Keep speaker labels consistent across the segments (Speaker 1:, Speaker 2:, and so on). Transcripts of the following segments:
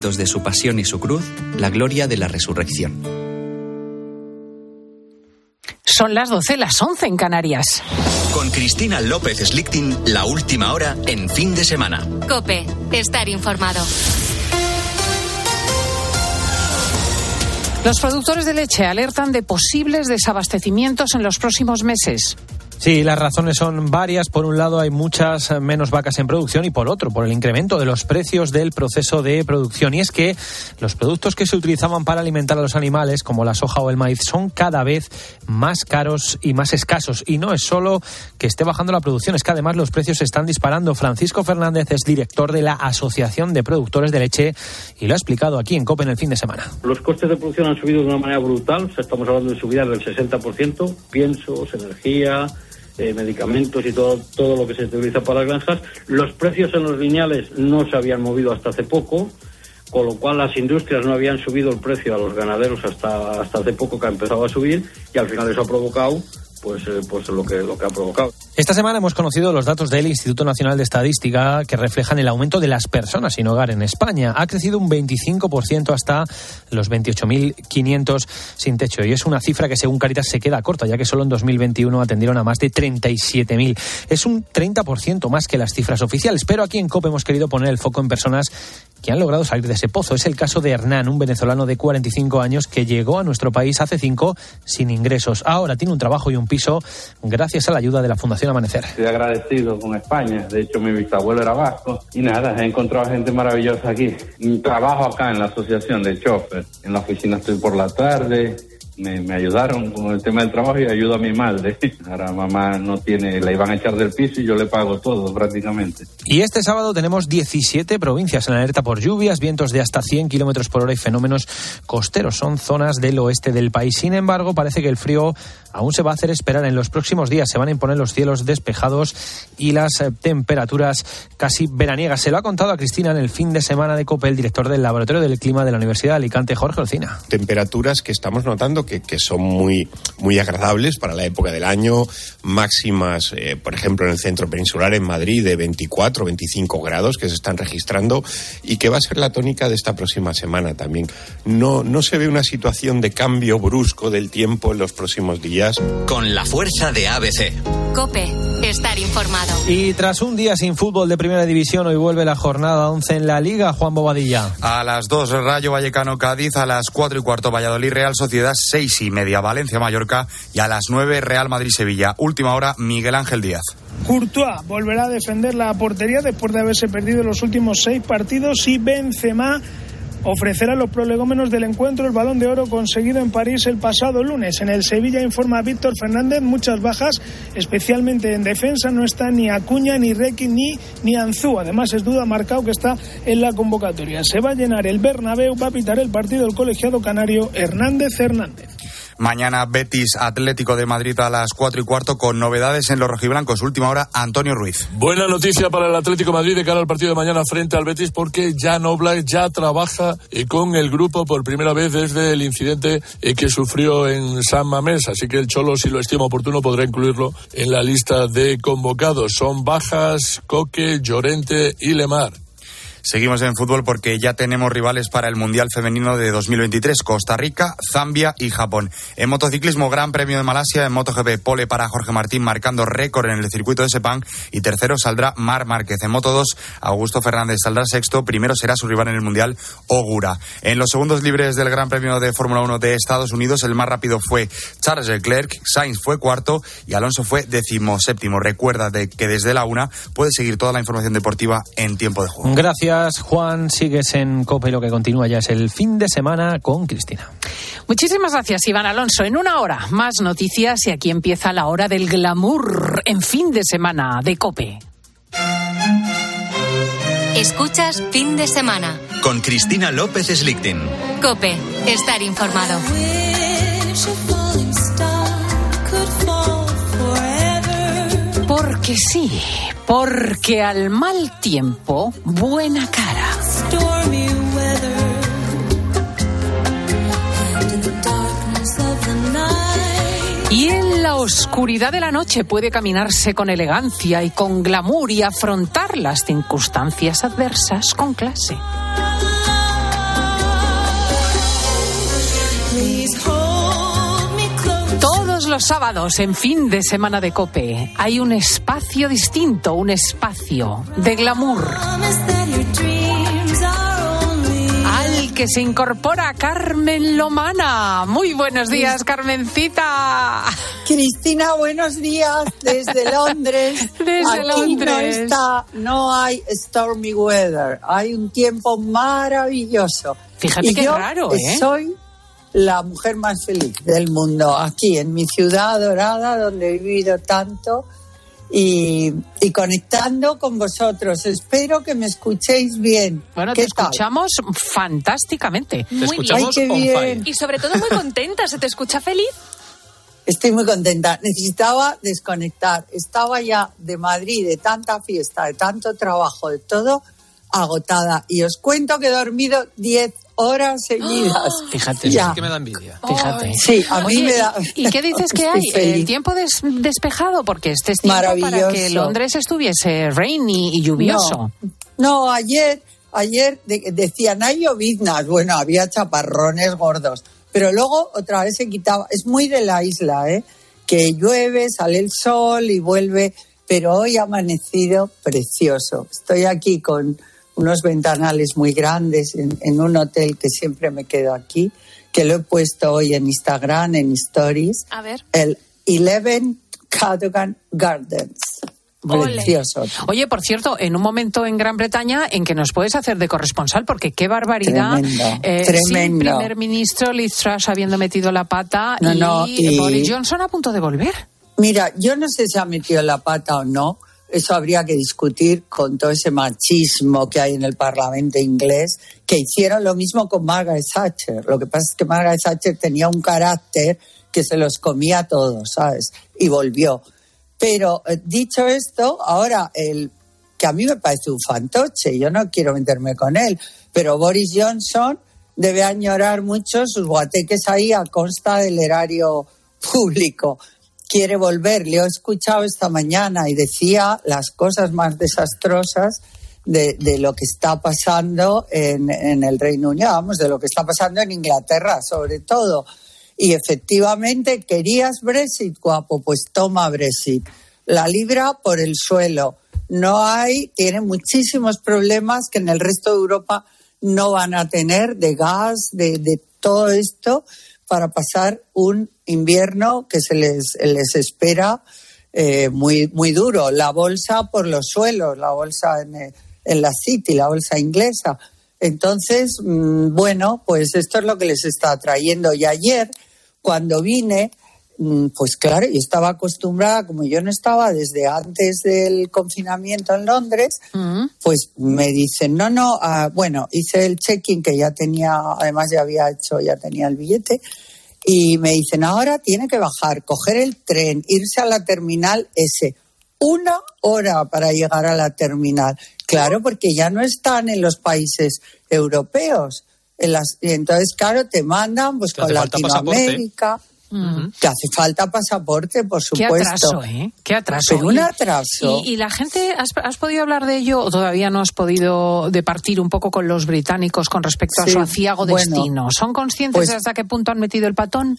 Speaker 1: de su pasión y su cruz, la gloria de la resurrección.
Speaker 2: Son las 12, las 11 en Canarias.
Speaker 3: Con Cristina López Slichting, la última hora en Fin de Semana.
Speaker 4: COPE, estar informado.
Speaker 2: Los productores de leche alertan de posibles desabastecimientos en los próximos meses.
Speaker 5: Sí, las razones son varias. Por un lado, hay muchas menos vacas en producción y por otro, por el incremento de los precios del proceso de producción. Y es que los productos que se utilizaban para alimentar a los animales, como la soja o el maíz, son cada vez más caros y más escasos. Y no es solo que esté bajando la producción, es que además los precios se están disparando. Francisco Fernández es director de la Asociación de Productores de Leche y lo ha explicado aquí en COPE en el fin de semana.
Speaker 6: Los costes de producción han subido de una manera brutal. Estamos hablando de subidas del 60%, piensos, energía, medicamentos y todo lo que se utiliza para las granjas. Los precios en los lineales no se habían movido hasta hace poco, con lo cual las industrias no habían subido el precio a los ganaderos hasta hace poco, que ha empezado a subir, y al final eso ha provocado pues lo que ha provocado.
Speaker 5: Esta semana hemos conocido los datos del Instituto Nacional de Estadística que reflejan el aumento de las personas sin hogar en España. Ha crecido un 25% hasta los 28.500 sin techo. Y es una cifra que, según Cáritas, se queda corta, ya que solo en 2021 atendieron a más de 37.000. Es un 30% más que las cifras oficiales. Pero aquí en COPE hemos querido poner el foco en personas que han logrado salir de ese pozo. Es el caso de Hernán, un venezolano de 45 años que llegó a nuestro país hace 5 sin ingresos. Ahora tiene un trabajo y un piso gracias a la ayuda de la Fundación Amanecer.
Speaker 7: Estoy agradecido con España. De hecho, mi bisabuelo era vasco. Y nada, he encontrado gente maravillosa aquí. Trabajo acá en la asociación de chofer. En la oficina estoy por la tarde. Me ayudaron con el tema del trabajo y ayudo a mi madre. Ahora mamá no tiene, la iban a echar del piso y yo le pago todo prácticamente.
Speaker 5: Y este sábado tenemos 17 provincias en alerta por lluvias, vientos de hasta 100 kilómetros por hora y fenómenos costeros. Son zonas del oeste del país. Sin embargo, parece que el frío aún se va a hacer esperar. En los próximos días se van a imponer los cielos despejados y las temperaturas casi veraniegas. Se lo ha contado a Cristina en el fin de semana de COPE el director del Laboratorio del Clima de la Universidad de Alicante, Jorge Olcina.
Speaker 8: Temperaturas que estamos notando que son muy, muy agradables para la época del año, máximas, por ejemplo, en el centro peninsular, en Madrid, de 24, 25 grados que se están registrando y que va a ser la tónica de esta próxima semana también. No se ve una situación de cambio brusco del tiempo en los próximos días.
Speaker 3: Con la fuerza de ABC.
Speaker 4: COPE, estar informado.
Speaker 5: Y tras un día sin fútbol de primera división, hoy vuelve la jornada 11 en la Liga. Juan Bobadilla.
Speaker 9: A las 2, Rayo Vallecano Cádiz, a las 4:15 Valladolid Real Sociedad, 6:30 Valencia Mallorca y a las 9 Real Madrid Sevilla. Última hora, Miguel Ángel Díaz.
Speaker 10: Courtois volverá a defender la portería después de haberse perdido los últimos 6 partidos y Benzema ofrecerá los prolegómenos del encuentro, el Balón de Oro conseguido en París el pasado lunes. En el Sevilla, informa Víctor Fernández, muchas bajas, especialmente en defensa. No está ni Acuña, ni Requi, ni Anzú. Además, es duda Marcao, que está en la convocatoria. Se va a llenar el Bernabéu, va a pitar el partido el colegiado canario Hernández.
Speaker 9: Mañana Betis Atlético de Madrid a las 4:15 con novedades en los rojiblancos. Última hora, Antonio Ruiz.
Speaker 11: Buena noticia para el Atlético de Madrid de cara al partido de mañana frente al Betis, porque Jan Oblak ya trabaja con el grupo por primera vez desde el incidente que sufrió en San Mamés. Así que el Cholo, si lo estima oportuno, podrá incluirlo en la lista de convocados. Son bajas Coque, Llorente y Lemar.
Speaker 9: Seguimos en fútbol porque ya tenemos rivales para el Mundial Femenino de 2023, Costa Rica, Zambia y Japón. En motociclismo, Gran Premio de Malasia, en MotoGP, pole para Jorge Martín marcando récord en el circuito de Sepang y tercero saldrá Marc Márquez. En Moto2, Augusto Fernández saldrá sexto, primero será su rival en el Mundial, Ogura. En los segundos libres del Gran Premio de Fórmula 1 de Estados Unidos, el más rápido fue Charles Leclerc, Sainz fue cuarto y Alonso fue 17º. Recuerda que desde la 1 puedes seguir toda la información deportiva en tiempo de juego.
Speaker 5: Gracias, Juan. Sigues en COPE y lo que continúa ya es el fin de semana con Cristina.
Speaker 2: Muchísimas gracias, Iván Alonso. En una hora, más noticias y aquí empieza la hora del glamour en fin de semana de COPE.
Speaker 4: Escuchas Fin de Semana
Speaker 3: con Cristina López Slichting.
Speaker 4: COPE, estar informado.
Speaker 2: Porque sí, porque al mal tiempo, buena cara. Y en la oscuridad de la noche puede caminarse con elegancia y con glamour y afrontar las circunstancias adversas con clase. los sábados, en fin de semana de COPE, hay un espacio distinto, un espacio de glamour. Al que se incorpora Carmen Lomana. Muy buenos días, Carmencita.
Speaker 12: Cristina, buenos días desde Londres.
Speaker 2: Desde Londres.
Speaker 12: No hay stormy weather, hay un tiempo maravilloso.
Speaker 2: Fíjate qué raro, ¿eh?
Speaker 12: Soy la mujer más feliz del mundo, aquí en mi ciudad dorada, donde he vivido tanto, y conectando con vosotros. Espero que me escuchéis bien.
Speaker 2: Bueno, te escuchamos fantásticamente.
Speaker 5: Te escuchamos
Speaker 12: on
Speaker 5: fire.
Speaker 13: Y sobre todo muy contenta. ¿Se te escucha feliz?
Speaker 12: Estoy muy contenta. Necesitaba desconectar. Estaba ya de Madrid, de tanta fiesta, de tanto trabajo, de todo, agotada. Y os cuento que he dormido 10 horas seguidas.
Speaker 5: Fíjate,
Speaker 12: ya.
Speaker 5: Es que me da envidia.
Speaker 2: Fíjate.
Speaker 12: Sí, a mí me da...
Speaker 2: ¿Y qué dices que hay? ¿El tiempo despejado? Porque este es tiempo para que Londres estuviese rainy y lluvioso.
Speaker 12: No, ayer decían, hay lloviznas. Bueno, había chaparrones gordos. Pero luego otra vez se quitaba. Es muy de la isla, ¿eh? Que llueve, sale el sol y vuelve. Pero hoy ha amanecido precioso. Estoy aquí con unos ventanales muy grandes en un hotel que siempre me quedo aquí, que lo he puesto hoy en Instagram, en Stories.
Speaker 13: A ver.
Speaker 12: El 11 Cadogan Gardens. Precioso.
Speaker 2: Oye, por cierto, en un momento en Gran Bretaña en que nos puedes hacer de corresponsal, porque qué barbaridad.
Speaker 12: Tremendo.
Speaker 2: Sin primer ministro, Liz Truss habiendo metido la pata y Boris Johnson a punto de volver.
Speaker 12: Mira, yo no sé si ha metido la pata o no. Eso habría que discutir con todo ese machismo que hay en el Parlamento inglés, que hicieron lo mismo con Margaret Thatcher. Lo que pasa es que Margaret Thatcher tenía un carácter que se los comía a todos, ¿sabes? Y volvió. Pero dicho esto, ahora que a mí me parece un fantoche, yo no quiero meterme con él, pero Boris Johnson debe añorar mucho sus guateques ahí a costa del erario público. Quiere volver. Le he escuchado esta mañana y decía las cosas más desastrosas de lo que está pasando en el Reino Unido, vamos, de lo que está pasando en Inglaterra, sobre todo. Y efectivamente, ¿querías Brexit, guapo? Pues toma Brexit. La libra por el suelo. Tiene muchísimos problemas que en el resto de Europa no van a tener, de gas, de todo esto, para pasar un invierno que se les espera muy, muy duro. La bolsa por los suelos, la bolsa en la City, la bolsa inglesa. Entonces, bueno, pues esto es lo que les está trayendo. Y ayer, cuando vine, pues claro, yo estaba acostumbrada, como yo no estaba desde antes del confinamiento en Londres, pues me dicen, bueno, hice el check-in que ya tenía, además ya tenía el billete, y me dicen, ahora tiene que bajar, coger el tren, irse a la terminal S. 1 hora para llegar a la terminal. Claro, porque ya no están en los países europeos. Entonces, claro, te mandan pues con Latinoamérica. Que hace falta pasaporte, por supuesto.
Speaker 2: Qué atraso, ¿eh? Qué atraso.
Speaker 12: Pero un atraso.
Speaker 2: ¿Y la gente, has podido hablar de ello o todavía no has podido departir un poco con los británicos con respecto a su aciago destino? ¿Son conscientes de hasta qué punto han metido el patón?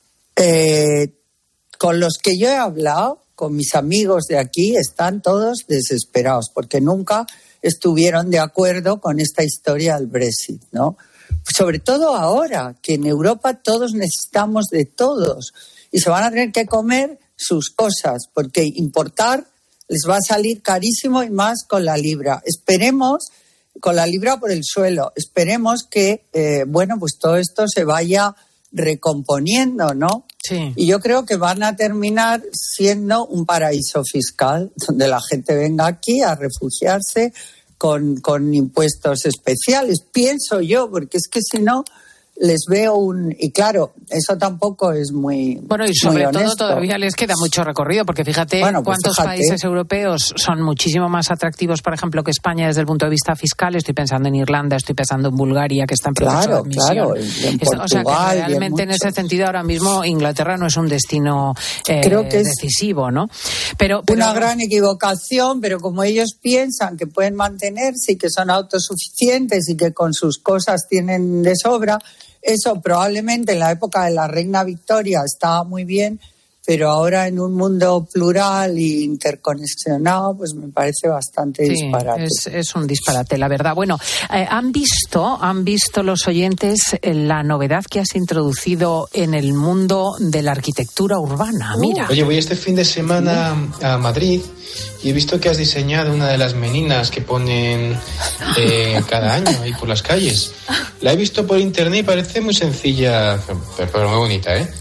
Speaker 12: Con los que yo he hablado, con mis amigos de aquí, están todos desesperados porque nunca estuvieron de acuerdo con esta historia del Brexit, ¿no? Sobre todo ahora, que en Europa todos necesitamos de todos y se van a tener que comer sus cosas, porque importar les va a salir carísimo y más con la libra. Esperemos, con la libra por el suelo, esperemos que, pues todo esto se vaya recomponiendo, ¿no?
Speaker 2: Sí.
Speaker 12: Y yo creo que van a terminar siendo un paraíso fiscal, donde la gente venga aquí a refugiarse con impuestos especiales, pienso yo, porque es que si no les veo y claro, eso tampoco es muy
Speaker 2: bueno, y sobre
Speaker 12: muy
Speaker 2: todo todavía les queda mucho recorrido, porque fíjate cuántos países europeos son muchísimo más atractivos, por ejemplo, que España desde el punto de vista fiscal. Estoy pensando en Irlanda, estoy pensando en Bulgaria, que está en proceso de admisión.
Speaker 12: Claro, en Portugal,
Speaker 2: o sea que realmente en ese sentido ahora mismo Inglaterra no es un destino
Speaker 12: creo que
Speaker 2: decisivo, ¿no? Pero
Speaker 12: una gran equivocación, pero como ellos piensan que pueden mantenerse y que son autosuficientes y que con sus cosas tienen de sobra, eso probablemente en la época de la reina Victoria estaba muy bien, pero ahora en un mundo plural e interconexionado, pues me parece bastante disparate.
Speaker 2: Es un disparate, la verdad. Bueno, ¿han visto los oyentes la novedad que has introducido en el mundo de la arquitectura urbana? Mira.
Speaker 14: Oye, voy este fin de semana a Madrid y he visto que has diseñado una de las meninas que ponen cada año ahí por las calles. La he visto por internet y parece muy sencilla, pero muy bonita, ¿eh?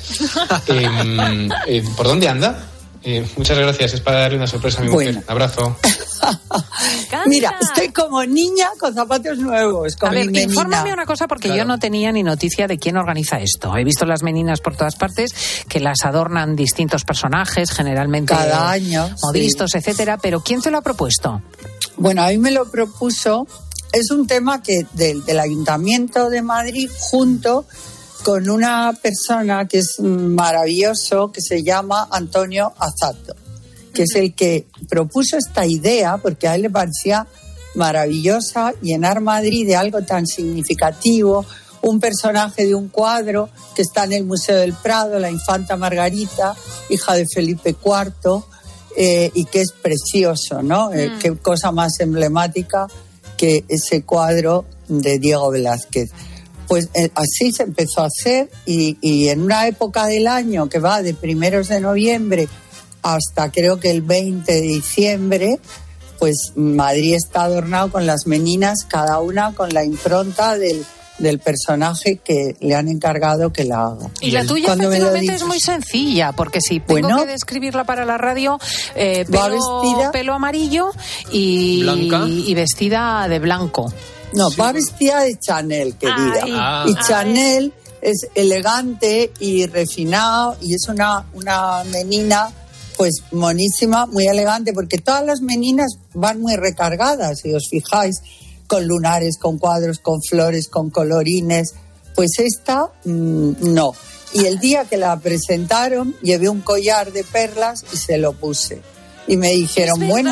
Speaker 14: ¿Por dónde anda? Muchas gracias, es para darle una sorpresa a mi mujer. Abrazo.
Speaker 12: Mira, estoy como niña con zapatos nuevos. Con
Speaker 2: a ver,
Speaker 12: mi
Speaker 2: infórmame una cosa, porque yo no tenía ni noticia de quién organiza esto. He visto las meninas por todas partes, que las adornan distintos personajes, generalmente
Speaker 12: cada año,
Speaker 2: modistos, etcétera. Pero ¿quién te lo ha propuesto?
Speaker 12: Bueno, a mí me lo propuso. Es un tema que del Ayuntamiento de Madrid, junto con una persona que es maravilloso, que se llama Antonio Azato, que es el que propuso esta idea, porque a él le parecía maravillosa llenar Madrid de algo tan significativo, un personaje de un cuadro que está en el Museo del Prado, la infanta Margarita, hija de Felipe IV, y que es precioso, ¿no? Qué cosa más emblemática que ese cuadro de Diego Velázquez. Pues así se empezó a hacer y en una época del año que va de 1 de noviembre hasta creo que el 20 de diciembre, pues Madrid está adornado con las meninas, cada una con la impronta del personaje que le han encargado que la haga.
Speaker 2: Y la tuya efectivamente es muy sencilla, porque si tengo que describirla para la radio, pelo amarillo y vestida de blanco.
Speaker 12: No, va vestida de Chanel, querida. Y Chanel es elegante y refinado y es una menina pues monísima, muy elegante, porque todas las meninas van muy recargadas, si os fijáis, con lunares, con cuadros, con flores, con colorines. Pues esta no. Y el día que la presentaron llevé un collar de perlas y se lo puse. Y me dijeron, bueno,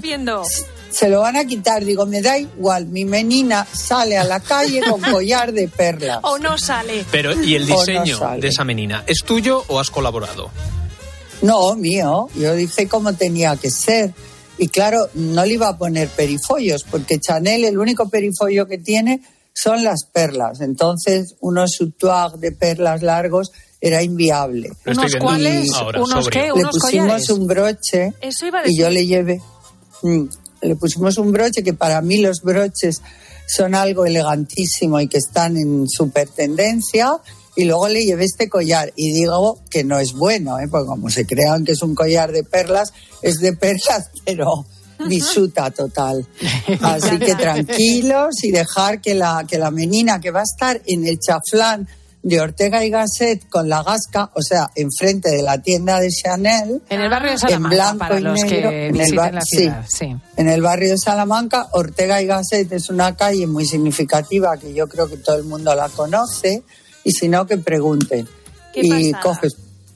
Speaker 12: se lo van a quitar. Digo, me da igual, mi menina sale a la calle con collar de perlas.
Speaker 13: O no sale.
Speaker 5: Pero, ¿y el diseño de esa menina? ¿Es tuyo o has colaborado?
Speaker 12: No, mío. Yo dije cómo tenía que ser. Y claro, no le iba a poner perifollos, porque Chanel el único perifollo que tiene son las perlas. Entonces, unos soutoirs de perlas largos era inviable.
Speaker 2: ¿Unos cuáles? ¿Unos qué? ¿Unos
Speaker 12: le pusimos
Speaker 2: collares?
Speaker 12: Un broche.
Speaker 13: Eso iba a decir.
Speaker 12: Y yo le llevé... le pusimos un broche, que para mí los broches son algo elegantísimo y que están en súper tendencia, y luego le llevé este collar y digo que no es bueno, porque como se crean que es un collar de perlas, es de perlas, pero bisuta total. Así que tranquilos y dejar que la menina, que va a estar en el chaflán de Ortega y Gasset con la Gasca, o sea, enfrente de la tienda de Chanel,
Speaker 2: en el barrio de Salamanca,
Speaker 12: en blanco
Speaker 2: para
Speaker 12: y
Speaker 2: los
Speaker 12: negro,
Speaker 2: que visiten la ciudad. Sí.
Speaker 12: En el barrio de Salamanca. Ortega y Gasset es una calle muy significativa que yo creo que todo el mundo la conoce, y si no, que pregunten. Y coges.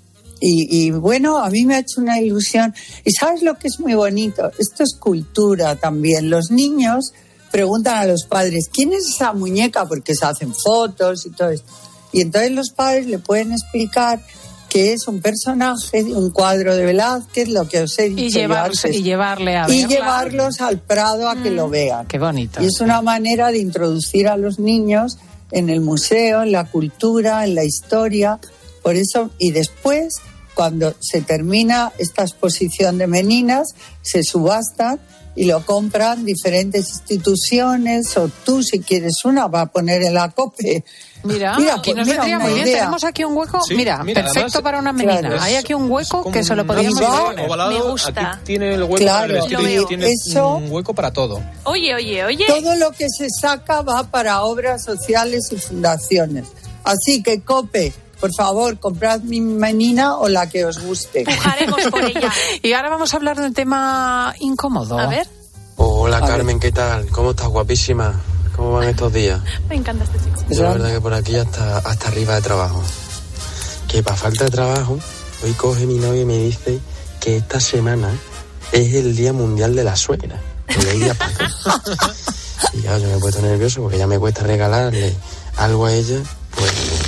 Speaker 12: Y bueno, a mí me ha hecho una ilusión. Y ¿sabes lo que es muy bonito? Esto es cultura también. Los niños preguntan a los padres, ¿quién es esa muñeca? Porque se hacen fotos y todo esto. Y entonces los padres le pueden explicar que es un personaje de un cuadro de Velázquez, lo que os he dicho.
Speaker 2: Y
Speaker 12: llevarlos al Prado a que lo vean.
Speaker 2: Qué bonito.
Speaker 12: Y es una manera de introducir a los niños en el museo, en la cultura, en la historia. Por eso, y después, cuando se termina esta exposición de meninas, se subastan y lo compran diferentes instituciones, o tú, si quieres una, va a poner en la COPE.
Speaker 2: Mira, aquí nos vendría muy bien. Tenemos aquí un hueco, sí, mira, perfecto además, para una menina. Claro, hay aquí un hueco que se lo podríamos poner.
Speaker 13: Me gusta.
Speaker 5: Aquí tiene el hueco,
Speaker 12: claro,
Speaker 5: para el vestido, tiene
Speaker 12: eso,
Speaker 5: un hueco para todo.
Speaker 13: Oye.
Speaker 12: Todo lo que se saca va para obras sociales y fundaciones. Así que, COPE, por favor, comprad mi menina o la que os guste.
Speaker 13: Pujaremos por ella.
Speaker 2: Y ahora vamos a hablar de un tema incómodo.
Speaker 13: A ver.
Speaker 15: Hola, Carmen, ¿qué tal? ¿Cómo estás, guapísima? ¿Cómo van estos días?
Speaker 13: Me encanta este chico.
Speaker 15: Yo la verdad que por aquí hasta arriba de trabajo. Que para falta de trabajo, hoy coge mi novia y me dice que esta semana es el Día Mundial de la Suegra. El día Paco. Y ya yo me he puesto nervioso porque ya me cuesta regalarle algo a ella. Pues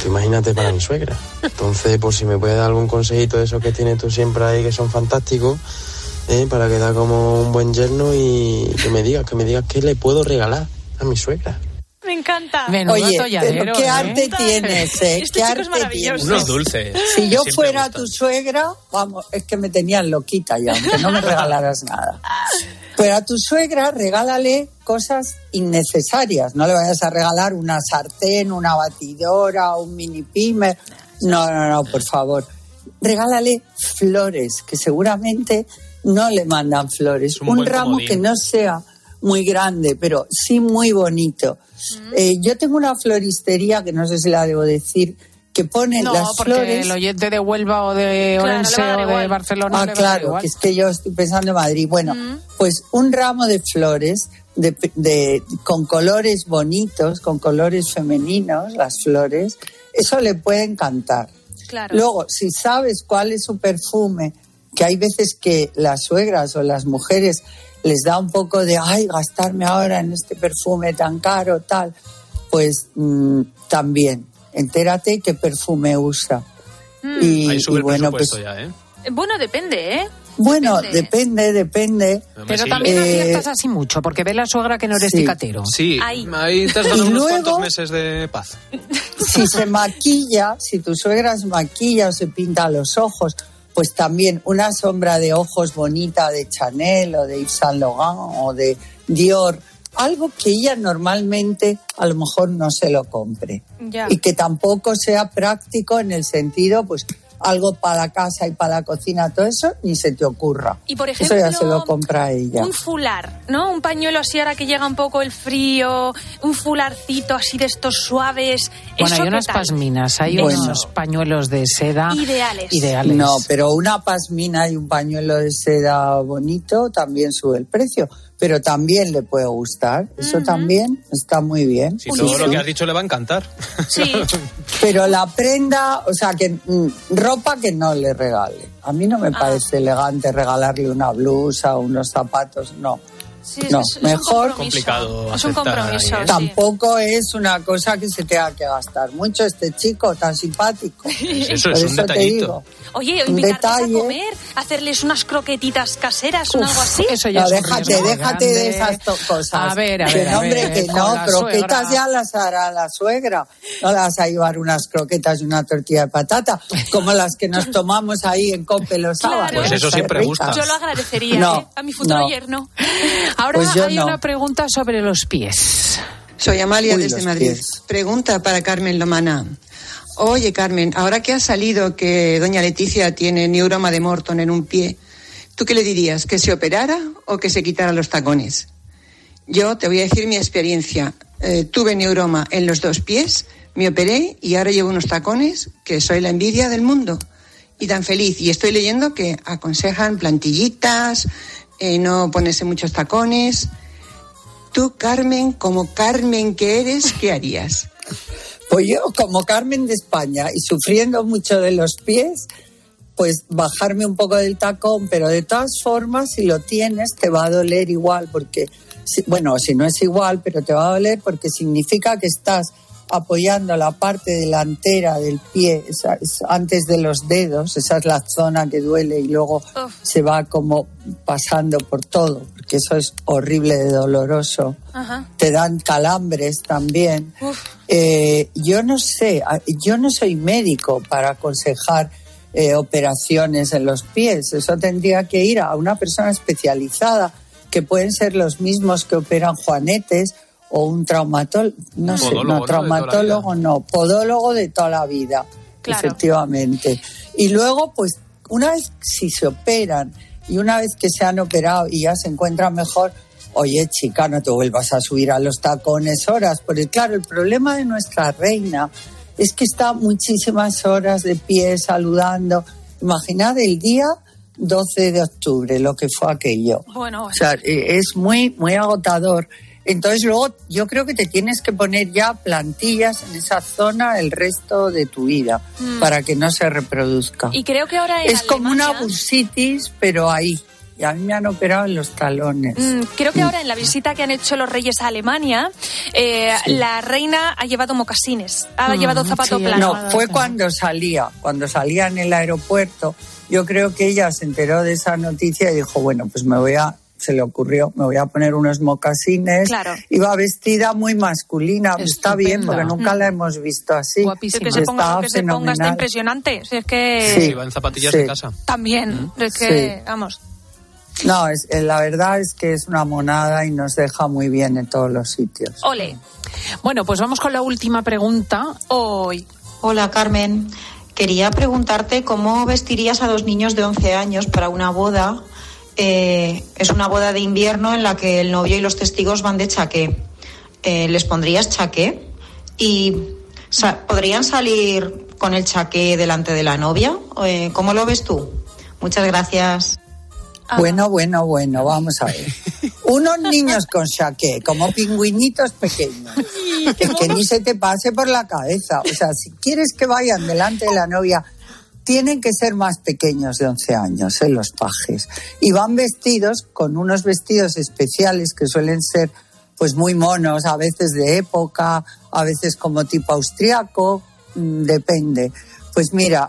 Speaker 15: Tú imagínate para mi suegra. Entonces, por si me puedes dar algún consejito de esos que tienes tú siempre ahí, que son fantásticos, para quedar como un buen yerno y que me digas qué le puedo regalar a mi suegra.
Speaker 13: Me encanta.
Speaker 12: Oye, pero qué arte tienes,
Speaker 13: Este
Speaker 12: qué
Speaker 13: chico es
Speaker 12: arte
Speaker 13: maravilloso.
Speaker 12: tienes.
Speaker 5: Unos dulces.
Speaker 12: Si yo
Speaker 5: Siempre
Speaker 12: fuera
Speaker 5: gustan.
Speaker 12: tu suegra, vamos, es que me tenían loquita ya, aunque no me regalaras nada. Pero a tu suegra regálale cosas innecesarias. No le vayas a regalar una sartén, una batidora, un mini pimer. No, por favor. Regálale flores, que seguramente no le mandan flores. Un ramo
Speaker 5: comodín.
Speaker 12: que no sea muy grande, pero sí muy bonito. Yo tengo una floristería, que no sé si la debo decir, que pone las
Speaker 2: porque
Speaker 12: flores...
Speaker 2: el oyente de Huelva o de Orense o de Barcelona le va a dar
Speaker 12: claro,
Speaker 2: igual.
Speaker 12: que es que yo estoy pensando en Madrid. Bueno, pues un ramo de flores con colores bonitos, con colores femeninos, las flores, eso le puede encantar.
Speaker 13: Claro.
Speaker 12: Luego, si sabes cuál es su perfume, que hay veces que las suegras o las mujeres les da un poco de, ay, gastarme ahora en este perfume tan caro, tal, pues también, entérate qué perfume usa.
Speaker 5: Ahí sube el
Speaker 12: bueno,
Speaker 5: presupuesto
Speaker 12: pues,
Speaker 5: ya, ¿eh?
Speaker 13: Bueno, depende, ¿eh?
Speaker 12: Bueno, depende.
Speaker 2: Pero también aciertas así mucho, porque ve la suegra que no eres cicatero.
Speaker 16: Sí, ahí te has dado unos cuantos meses de paz.
Speaker 12: Si se maquilla, si tu suegra se maquilla o se pinta los ojos, pues también una sombra de ojos bonita de Chanel o de Yves Saint Laurent o de Dior, algo que ella normalmente a lo mejor no se lo compre.
Speaker 13: Ya.
Speaker 12: Y que tampoco sea práctico en el sentido, pues algo para la casa y para la cocina, todo eso, ni se te ocurra.
Speaker 13: Y por ejemplo,
Speaker 12: eso ya se lo compra ella.
Speaker 13: Un fular, ¿no? Un pañuelo así ahora que llega un poco el frío, un fularcito así de estos suaves.
Speaker 2: Bueno,
Speaker 13: ¿Eso
Speaker 2: hay
Speaker 13: qué
Speaker 2: unas
Speaker 13: tal?
Speaker 2: pasminas, hay unos pañuelos de seda
Speaker 13: Ideales.
Speaker 12: No, pero una pasmina y un pañuelo de seda bonito también sube el precio. Pero también le puede gustar. Eso también está muy bien.
Speaker 16: Si todo lo que has dicho le va a encantar.
Speaker 13: Sí.
Speaker 12: Pero la prenda, o sea, que ropa que no le regale. A mí no me parece elegante regalarle una blusa o unos zapatos, no.
Speaker 13: Sí,
Speaker 12: no,
Speaker 13: es
Speaker 12: mejor
Speaker 13: un compromiso. Es un compromiso. Sí.
Speaker 12: Tampoco es una cosa que se tenga que gastar mucho este chico tan simpático.
Speaker 16: Eso es un detallito.
Speaker 13: Oye, invitarles a comer, hacerles unas croquetitas caseras o algo así.
Speaker 2: Eso ya
Speaker 12: no,
Speaker 2: es
Speaker 12: déjate de esas cosas.
Speaker 2: A ver,
Speaker 12: que no, hombre, que no, croquetas
Speaker 2: suegra.
Speaker 12: ya las hará la suegra. No le vas a llevar unas croquetas y una tortilla de patata, como las que nos tomamos ahí en Cope los sábados.
Speaker 16: Pues eso siempre gusta.
Speaker 13: Yo lo agradecería, a mi futuro yerno.
Speaker 2: Ahora
Speaker 12: Pues yo
Speaker 2: hay
Speaker 12: no.
Speaker 2: una pregunta sobre los pies.
Speaker 17: Soy Amalia
Speaker 12: Uy,
Speaker 17: desde
Speaker 12: los
Speaker 17: Madrid.
Speaker 12: pies.
Speaker 17: Pregunta para Carmen Lomana. Oye, Carmen, ahora que ha salido que doña Leticia tiene neuroma de Morton en un pie, ¿tú qué le dirías? ¿Que se operara o que se quitara los tacones? Yo te voy a decir mi experiencia. Tuve neuroma en los dos pies, me operé y ahora llevo unos tacones que soy la envidia del mundo. Y tan feliz. Y estoy leyendo que aconsejan plantillitas, no ponerse muchos tacones. Tú, Carmen, como Carmen que eres, ¿qué harías?
Speaker 12: Pues yo, como Carmen de España y sufriendo mucho de los pies, pues bajarme un poco del tacón, pero de todas formas, si lo tienes, te va a doler igual, porque, bueno, si no es igual, pero te va a doler porque significa que estás apoyando la parte delantera del pie, antes de los dedos, esa es la zona que duele y luego se va como pasando por todo, porque eso es horrible de doloroso.
Speaker 13: Ajá.
Speaker 12: Te dan calambres también. Yo no sé, yo no soy médico para aconsejar operaciones en los pies, eso tendría que ir a una persona especializada, que pueden ser los mismos que operan juanetes, o un traumatólogo, no sé, no, traumatólogo no, podólogo de toda la vida, claro. Efectivamente. Y luego, pues, una vez si se operan y una vez que se han operado y ya se encuentran mejor, oye, chica, no te vuelvas a subir a los tacones horas, porque claro, el problema de nuestra reina es que está muchísimas horas de pie saludando. Imaginad el día 12 de octubre, lo que fue aquello.
Speaker 13: Bueno,
Speaker 12: o sea, es muy, muy agotador. Entonces luego yo creo que te tienes que poner ya plantillas en esa zona el resto de tu vida para que no se reproduzca.
Speaker 13: Y creo que ahora en
Speaker 12: es como una bursitis, pero ahí y a mí me han operado en los talones.
Speaker 13: Creo que ahora en la visita que han hecho los reyes a Alemania, la reina ha llevado mocasines, ha llevado zapato plano.
Speaker 12: No, fue cuando salía en el aeropuerto. Yo creo que ella se enteró de esa noticia y dijo, bueno, pues se le ocurrió, me voy a poner unos mocasines.
Speaker 13: Claro.
Speaker 12: Iba vestida muy masculina. Está bien, porque nunca la hemos visto así.
Speaker 13: Guapísima. Que se ponga está impresionante. Si es que...
Speaker 16: Sí, va en zapatillas de casa.
Speaker 13: También, es que, vamos...
Speaker 12: No, la verdad es que es una monada y nos deja muy bien en todos los sitios.
Speaker 13: Ole.
Speaker 2: Bueno, pues vamos con la última pregunta.
Speaker 13: Hoy.
Speaker 18: Hola, Carmen. Quería preguntarte cómo vestirías a 2 niños de 11 años para una boda. Es una boda de invierno en la que el novio y los testigos van de chaqué. ¿Les pondrías chaqué? ¿Y podrían salir con el chaqué delante de la novia? ¿Cómo lo ves tú? Muchas gracias.
Speaker 12: Bueno, vamos a ver. Unos niños con chaqué, como pingüinitos pequeños, que ni se te pase por la cabeza. O sea, si quieres que vayan delante de la novia, tienen que ser más pequeños de 11 años, los pajes. Y van vestidos con unos vestidos especiales que suelen ser pues muy monos, a veces de época, a veces como tipo austriaco, depende. Pues mira,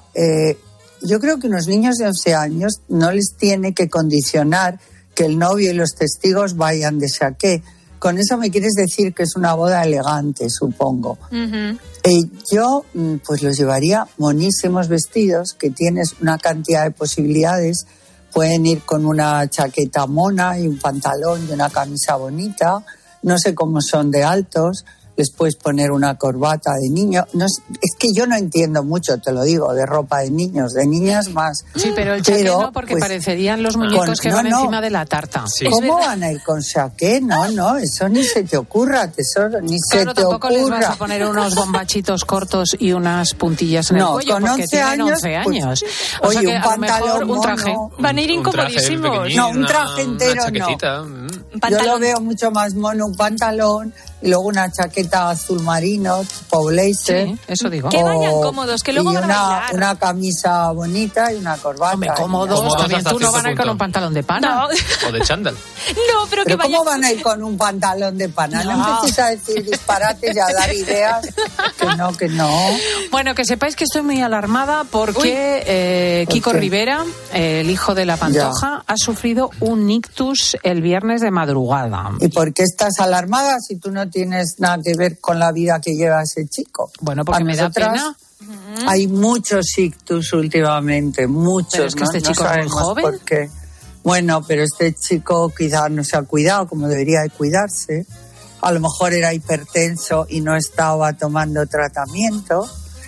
Speaker 12: yo creo que unos niños de 11 años no les tiene que condicionar que el novio y los testigos vayan de chaqué. Con eso me quieres decir que es una boda elegante, supongo.
Speaker 13: Uh-huh.
Speaker 12: Yo pues los llevaría monísimos vestidos, que tienes una cantidad de posibilidades. Pueden ir con una chaqueta mona y un pantalón y una camisa bonita. No sé cómo son de altos. Les puedes poner una corbata de niño. No, es que yo no entiendo mucho, te lo digo, de ropa de niños, de niñas más.
Speaker 2: Sí, pero el chaqué no, porque pues, parecerían los muñecos que van encima de la tarta.
Speaker 12: Sí. ¿Cómo van a ir con chaqué? No, eso ni se te ocurra, tesoro, ni se te ocurra.
Speaker 2: Tampoco les vas a poner unos bombachitos cortos y unas puntillas en el cuello,
Speaker 12: con 11 años,
Speaker 2: 11 años.
Speaker 12: Pues, oye, un pantalón
Speaker 2: un traje.
Speaker 13: Van a ir incomodísimos.
Speaker 12: No, un traje entero no. Yo lo veo mucho más mono, un pantalón y luego una chaqueta azul marino, tipo blazer.
Speaker 2: Sí, eso digo.
Speaker 13: Que vayan cómodos, que luego van a bailar.
Speaker 12: Una camisa bonita y una corbata.
Speaker 2: Hombre, cómodos también. Tú no van a ir con un pantalón de pana.
Speaker 13: No.
Speaker 16: O de chándal.
Speaker 13: No, pero que
Speaker 12: ¿cómo van a ir con un pantalón de pana? No empieces a decir disparates y a dar ideas. Que no.
Speaker 2: Bueno, que sepáis que estoy muy alarmada porque Kiko Rivera, el hijo de la Pantoja, ha sufrido un ictus el viernes de madrugada.
Speaker 12: ¿Y por qué estás alarmada si tú no tienes nada que ver con la vida que lleva ese chico?
Speaker 2: Bueno, porque me da pena.
Speaker 12: Hay muchos ictus últimamente, muchos.
Speaker 2: Pero es que este chico es muy joven.
Speaker 12: ¿Por qué? Bueno, pero este chico quizás no se ha cuidado como debería de cuidarse. A lo mejor era hipertenso y no estaba tomando tratamiento.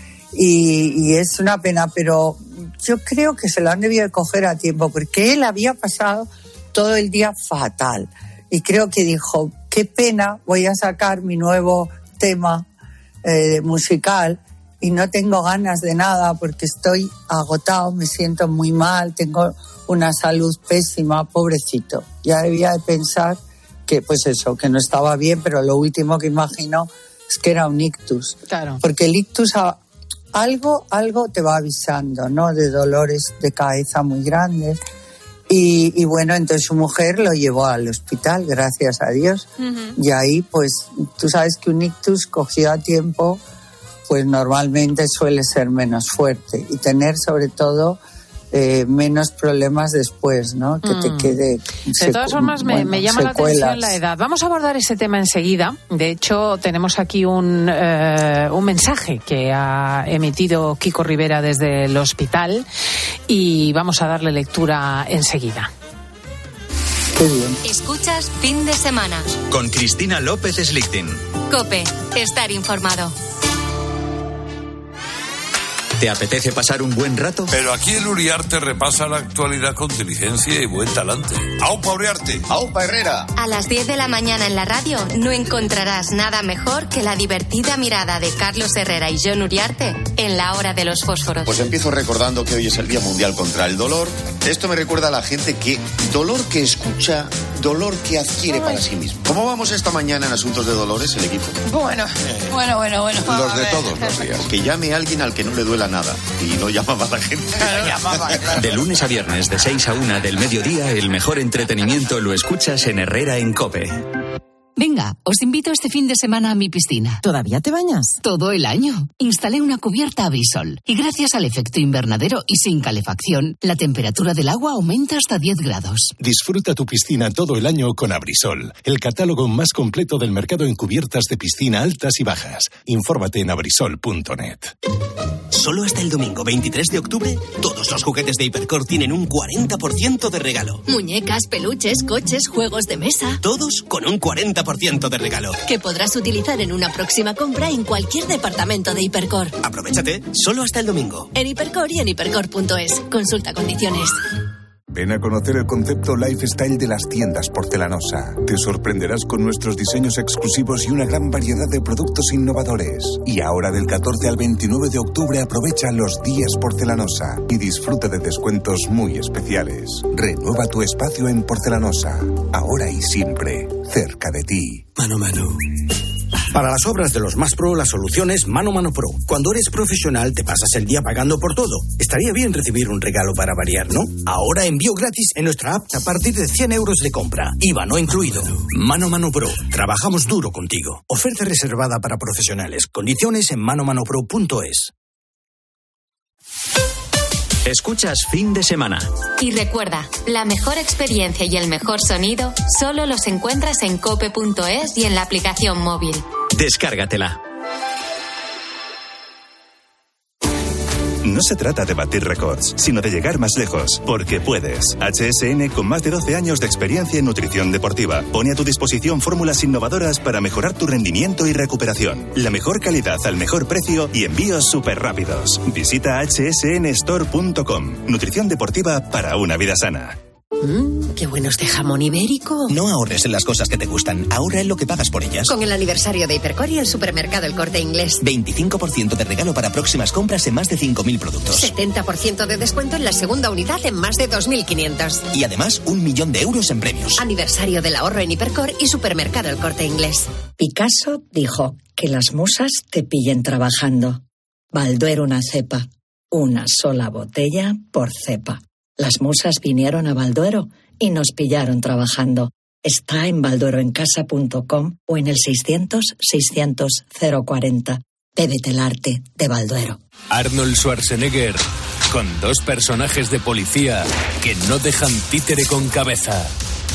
Speaker 12: Y es una pena, pero yo creo que se lo han debido de coger a tiempo, porque él había pasado todo el día fatal. Y creo que dijo, qué pena, voy a sacar mi nuevo tema musical y no tengo ganas de nada porque estoy agotado, me siento muy mal, tengo una salud pésima, pobrecito. Ya debía de pensar que, pues eso, que no estaba bien, pero lo último que imaginó es que era un ictus.
Speaker 2: Claro.
Speaker 12: Porque el ictus algo te va avisando, ¿no? De dolores de cabeza muy grandes. Y bueno, entonces su mujer lo llevó al hospital, gracias a Dios. Uh-huh. Y ahí, pues, tú sabes que un ictus cogido a tiempo, pues normalmente suele ser menos fuerte y tener sobre todo menos problemas después, ¿no? Que te quede...
Speaker 2: De todas formas, me llama la atención la edad. Vamos a abordar ese tema enseguida. De hecho, tenemos aquí un mensaje que ha emitido Kiko Rivera desde el hospital y vamos a darle lectura enseguida.
Speaker 12: Qué bien.
Speaker 4: Escuchas Fin de Semana.
Speaker 3: Con Cristina López Slichting.
Speaker 4: COPE. Estar informado.
Speaker 3: ¿Te apetece pasar un buen rato?
Speaker 19: Pero aquí el Uriarte repasa la actualidad con diligencia y buen talante. ¡Aupa Uriarte!
Speaker 20: ¡Aupa Herrera!
Speaker 4: A las 10 de la mañana en la radio no encontrarás nada mejor que la divertida mirada de Carlos Herrera y Jon Uriarte en la hora de los fósforos.
Speaker 20: Pues empiezo recordando que hoy es el Día Mundial contra el Dolor Esto me recuerda a la gente que dolor que escucha, dolor que adquiere para sí mismo. ¿Cómo vamos esta mañana en asuntos de dolores, el equipo?
Speaker 21: Bueno.
Speaker 20: Los de todos los días. Que llame a alguien al que no le duela nada. Y no llamaba a la gente.
Speaker 3: De lunes a viernes, de 6 a 1 del mediodía, el mejor entretenimiento lo escuchas en Herrera en COPE.
Speaker 22: Venga, os invito este fin de semana a mi piscina.
Speaker 23: ¿Todavía te bañas?
Speaker 22: Todo el año. Instalé una cubierta Abrisol y gracias al efecto invernadero y sin calefacción, la temperatura del agua aumenta hasta 10 grados.
Speaker 24: Disfruta tu piscina todo el año con Abrisol, el catálogo más completo del mercado en cubiertas de piscina altas y bajas. Infórmate en abrisol.net.
Speaker 25: Solo hasta el domingo 23 de octubre, todos los juguetes de Hipercor tienen un 40% de regalo.
Speaker 26: Muñecas, peluches, coches, juegos de mesa.
Speaker 25: Todos con un 40% de regalo.
Speaker 26: Que podrás utilizar en una próxima compra en cualquier departamento de Hipercor.
Speaker 25: Aprovéchate, solo hasta el domingo.
Speaker 26: En Hipercor y en hipercor.es. Consulta condiciones.
Speaker 27: Ven a conocer el concepto lifestyle de las tiendas Porcelanosa. Te sorprenderás con nuestros diseños exclusivos y una gran variedad de productos innovadores. Y ahora del 14 al 29 de octubre aprovecha los días Porcelanosa y disfruta de descuentos muy especiales. Renueva tu espacio en Porcelanosa, ahora y siempre, cerca de ti.
Speaker 28: Mano a mano. Para las obras de los más pro, la solución es Mano a Mano Pro. Cuando eres profesional, te pasas el día pagando por todo. Estaría bien recibir un regalo para variar, ¿no? Ahora envío gratis en nuestra app a partir de 100 euros de compra. IVA no incluido. Mano a Mano Pro. Trabajamos duro contigo. Oferta reservada para profesionales. Condiciones en manomanopro.es.
Speaker 3: Escuchas Fin de Semana.
Speaker 4: Y recuerda, la mejor experiencia y el mejor sonido solo los encuentras en cope.es y en la aplicación móvil.
Speaker 3: Descárgatela.
Speaker 29: No se trata de batir récords, sino de llegar más lejos, porque puedes. HSN, con más de 12 años de experiencia en nutrición deportiva, pone a tu disposición fórmulas innovadoras para mejorar tu rendimiento y recuperación. La mejor calidad al mejor precio y envíos súper rápidos. Visita hsnstore.com. Nutrición deportiva para una vida sana.
Speaker 23: ¡Qué bueno este jamón ibérico!
Speaker 25: No ahorres en las cosas que te gustan, ahorra en lo que pagas por ellas.
Speaker 23: Con el aniversario de Hipercor y el supermercado El Corte Inglés.
Speaker 25: 25% de regalo para próximas compras en más de 5.000 productos.
Speaker 23: 70% de descuento en la segunda unidad en más de 2.500.
Speaker 25: Y además, 1 millón de euros en premios.
Speaker 23: Aniversario del ahorro en Hipercor y supermercado El Corte Inglés.
Speaker 30: Picasso dijo que las musas te pillen trabajando. Balduero una cepa. Una sola botella por cepa. Las musas vinieron a Balduero y nos pillaron trabajando. Está en baldueroencasa.com o en el 600-600-040. Bébete el arte de Balduero.
Speaker 31: Arnold Schwarzenegger, con 2 personajes de policía que no dejan títere con cabeza.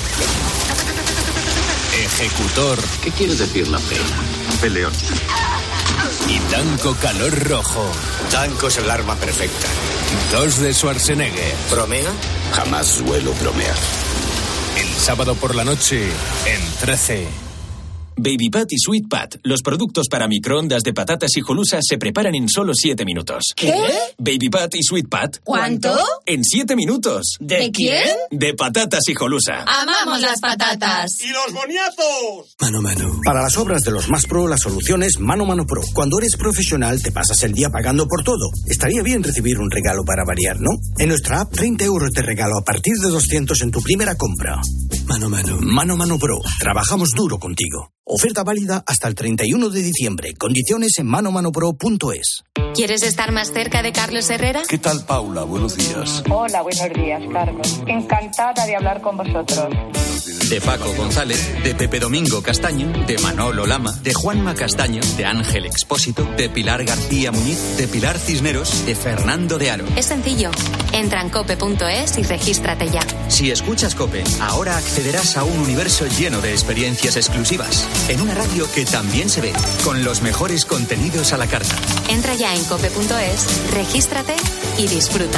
Speaker 31: Ejecutor.
Speaker 32: ¿Qué quiere decir la pena? Peleón.
Speaker 31: Y Tanco Calor Rojo.
Speaker 32: Tanco es el arma perfecta.
Speaker 31: 2 de Schwarzenegger.
Speaker 32: ¿Bromea? Jamás suelo bromear.
Speaker 31: El sábado por la noche, en 13.
Speaker 33: Baby Pat y Sweet Pat, los productos para microondas de patatas Hijolusa se preparan en solo 7 minutos.
Speaker 23: ¿Qué?
Speaker 33: Baby Pat y Sweet Pat.
Speaker 23: ¿Cuánto?
Speaker 33: En 7 minutos.
Speaker 23: ¿De quién?
Speaker 33: De patatas Hijolusa.
Speaker 23: ¡Amamos las patatas!
Speaker 32: ¡Y los boniatos!
Speaker 28: Mano a mano. Para las obras de los más pro, la solución es Mano a Mano Pro. Cuando eres profesional, te pasas el día pagando por todo. Estaría bien recibir un regalo para variar, ¿no? En nuestra app, 30 euros de regalo a partir de 200 en tu primera compra. Mano a mano. Mano a Mano Pro. Trabajamos duro contigo. Oferta válida hasta el 31 de diciembre. Condiciones en manomanopro.es.
Speaker 4: ¿Quieres estar más cerca de Carlos Herrera?
Speaker 19: ¿Qué tal, Paula? Buenos días.
Speaker 34: Hola, buenos días, Carlos. Encantada de hablar con vosotros.
Speaker 3: De Paco González, de Pepe Domingo Castaño, de Manolo Lama, de Juanma Castaño, de Ángel Expósito, de Pilar García Muñiz, de Pilar Cisneros, de Fernando de Aro.
Speaker 4: Es sencillo. Entra en cope.es y regístrate ya.
Speaker 3: Si escuchas COPE, ahora accederás a un universo lleno de experiencias exclusivas. En una radio que también se ve, con los mejores contenidos a la carta.
Speaker 4: Entra ya en cope.es, regístrate y disfruta.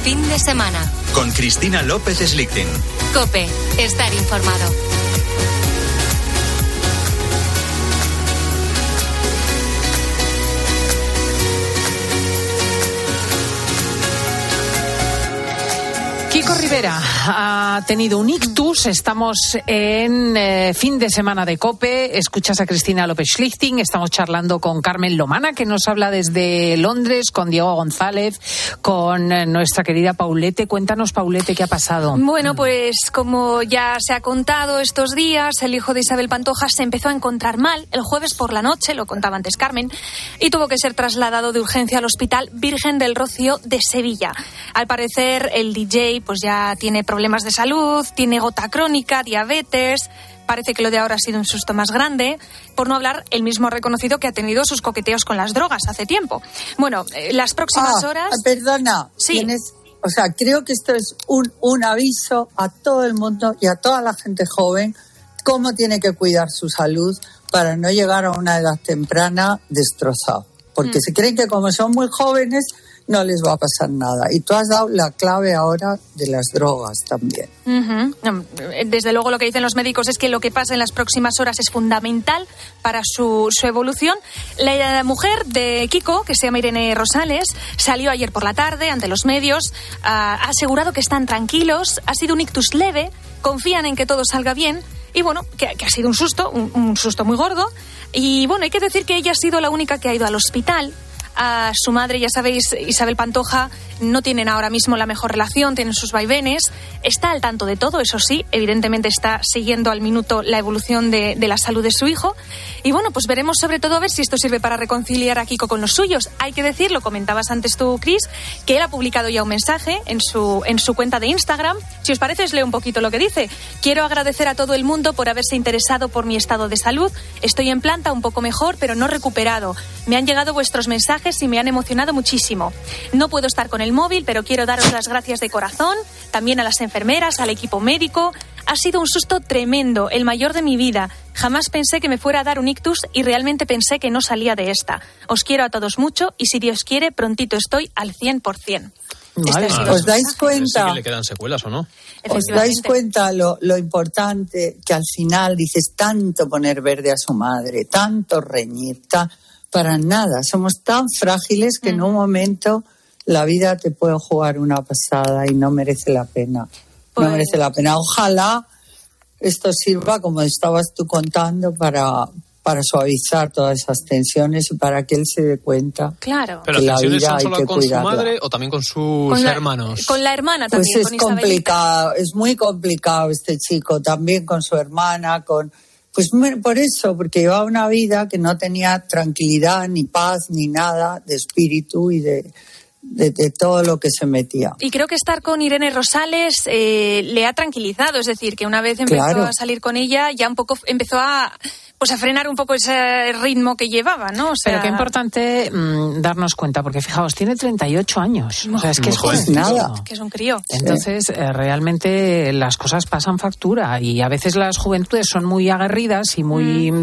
Speaker 4: fin de semana.
Speaker 3: Con Cristina López Slichting.
Speaker 4: COPE. Estar informado.
Speaker 2: Kiko Rivera ha tenido un ictus. Estamos en fin de semana de COPE. Escuchas a Cristina López Slichting. Estamos charlando con Carmen Lomana, que nos habla desde Londres, con Diego González, con nuestra querida Paulette. Cuéntanos, Paulette, ¿qué ha pasado?
Speaker 13: Bueno, pues como ya se ha contado estos días, el hijo de Isabel Pantoja se empezó a encontrar mal el jueves por la noche, lo contaba antes Carmen, y tuvo que ser trasladado de urgencia al Hospital Virgen del Rocío de Sevilla. Al parecer, el DJ pues ya tiene problemas de salud, tiene gota crónica, diabetes. Parece que lo de ahora ha sido un susto más grande, por no hablar, él mismo ha reconocido que ha tenido sus coqueteos con las drogas hace tiempo. Bueno, las próximas horas...
Speaker 12: Perdona,
Speaker 13: sí.
Speaker 12: Creo que esto es un aviso a todo el mundo y a toda la gente joven, cómo tiene que cuidar su salud para no llegar a una edad temprana destrozado. Porque se creen que como son muy jóvenes no les va a pasar nada. Y tú has dado la clave ahora de las drogas también.
Speaker 13: Desde luego lo que dicen los médicos es que lo que pasa en las próximas horas es fundamental para su evolución. La mujer de Kiko, que se llama Irene Rosales, salió ayer por la tarde ante los medios, ha asegurado que están tranquilos, ha sido un ictus leve, confían en que todo salga bien y bueno, que ha sido un susto muy gordo. Y bueno, hay que decir que ella ha sido la única que ha ido al hospital. A su madre, ya sabéis, Isabel Pantoja, no tienen ahora mismo la mejor relación, tienen sus vaivenes, está al tanto de todo, eso sí, evidentemente está siguiendo al minuto la evolución de la salud de su hijo. Y bueno, pues veremos sobre todo a ver si esto sirve para reconciliar a Kiko con los suyos. Hay que decir, lo comentabas antes tú, Cris, que él ha publicado ya un mensaje en su cuenta de Instagram. Si os parece, os leo un poquito lo que dice. Quiero agradecer a todo el mundo por haberse interesado por mi estado de salud. Estoy en planta un poco mejor, pero no recuperado. Me han llegado vuestros mensajes y me han emocionado muchísimo. No puedo estar con el móvil, pero quiero daros las gracias de corazón, también a las enfermeras, al equipo médico. Ha sido un susto tremendo, el mayor de mi vida. Jamás pensé que me fuera a dar un ictus y realmente pensé que no salía de esta. Os quiero a todos mucho y si Dios quiere, prontito estoy al 100%.
Speaker 12: ¿Os dais cuenta?
Speaker 1: Sí que le quedan secuelas o no.
Speaker 12: ¿Os dais cuenta lo importante que al final dices tanto poner verde a su madre, tanto reñir, para nada? Somos tan frágiles que en un momento la vida te puede jugar una pasada y no merece la pena. No merece la pena. Ojalá esto sirva, como estabas tú contando, para suavizar todas esas tensiones y para que él se dé cuenta.
Speaker 13: Claro.
Speaker 1: ¿Pero las tensiones son solo con su madre o también con sus hermanos?
Speaker 13: Con la hermana también.
Speaker 12: Pues es complicado, es muy complicado este chico, también con su hermana, pues por eso, porque llevaba una vida que no tenía tranquilidad, ni paz, ni nada de espíritu y de todo lo que se metía.
Speaker 13: Y creo que estar con Irene Rosales le ha tranquilizado, es decir, que una vez empezó a salir con ella, ya un poco empezó a frenar un poco ese ritmo que llevaba, ¿no?
Speaker 2: Pero qué importante darnos cuenta, porque fijaos, tiene 38 años. O sea, es que es joven,
Speaker 12: nada.
Speaker 13: Es que es un crío.
Speaker 2: Entonces, realmente las cosas pasan factura y a veces las juventudes son muy aguerridas y muy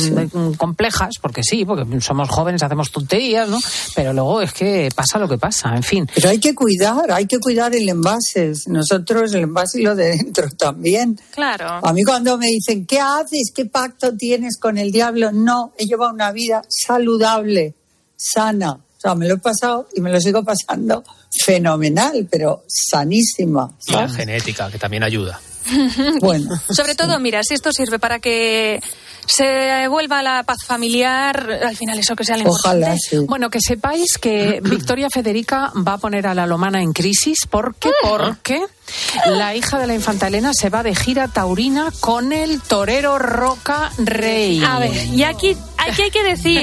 Speaker 2: complejas, porque somos jóvenes, hacemos tonterías, ¿no? Pero luego es que pasa lo que pasa, en fin.
Speaker 12: Pero hay que cuidar el envase. Nosotros el envase y lo de dentro también.
Speaker 13: Claro.
Speaker 12: A mí cuando me dicen, ¿qué haces? ¿Qué pacto tienes con el diablo? No, he llevado una vida saludable, sana. O sea, me lo he pasado y me lo sigo pasando fenomenal, pero sanísima.
Speaker 1: Y la genética, que también ayuda.
Speaker 12: Bueno.
Speaker 13: Sobre todo, mira, si esto sirve para que se vuelva la paz familiar, al final eso que sea lo importante.
Speaker 12: Ojalá, sí.
Speaker 2: Bueno, que sepáis que Victoria Federica va a poner a la Lomana en crisis. ¿Por qué? Porque la hija de la infanta Elena se va de gira taurina con el torero Roca Rey.
Speaker 13: A ver, y aquí hay que decir...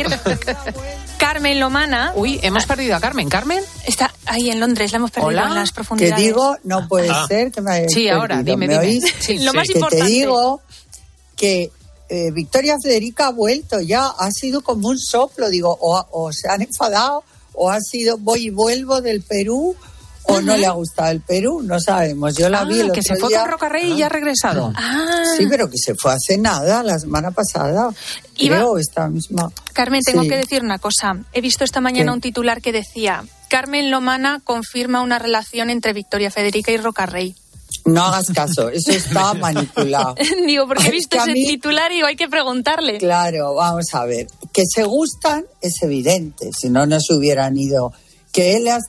Speaker 13: Carmen Lomana.
Speaker 2: Uy, hemos perdido a Carmen. ¿Carmen?
Speaker 13: Está ahí en Londres, la hemos perdido.
Speaker 2: Hola.
Speaker 13: En las profundidades.
Speaker 12: Te digo, no puede ser que me hayas
Speaker 2: Sí,
Speaker 12: perdido.
Speaker 2: ahora, dime.
Speaker 12: ¿Me oís?
Speaker 2: Sí,
Speaker 13: Lo más importante.
Speaker 12: Te digo que Victoria Federica ha vuelto ya, ha sido como un soplo, digo, o se han enfadado, o ha sido voy y vuelvo del Perú, o no le ha gustado el Perú, no sabemos. Yo la vi el
Speaker 2: que
Speaker 12: otro
Speaker 2: se fue
Speaker 12: día.
Speaker 2: con Roca Rey y ya ha regresado.
Speaker 12: Sí, pero que se fue hace nada, la semana pasada. Creo, esta misma.
Speaker 13: Carmen, tengo que decir una cosa. He visto esta mañana un titular que decía: Carmen Lomana confirma una relación entre Victoria Federica y Roca Rey.
Speaker 12: No hagas caso, eso está manipulado.
Speaker 13: Digo, porque he visto ese titular y digo, hay que preguntarle.
Speaker 12: Claro, vamos a ver. Que se gustan es evidente, si no, no se hubieran ido. Que ella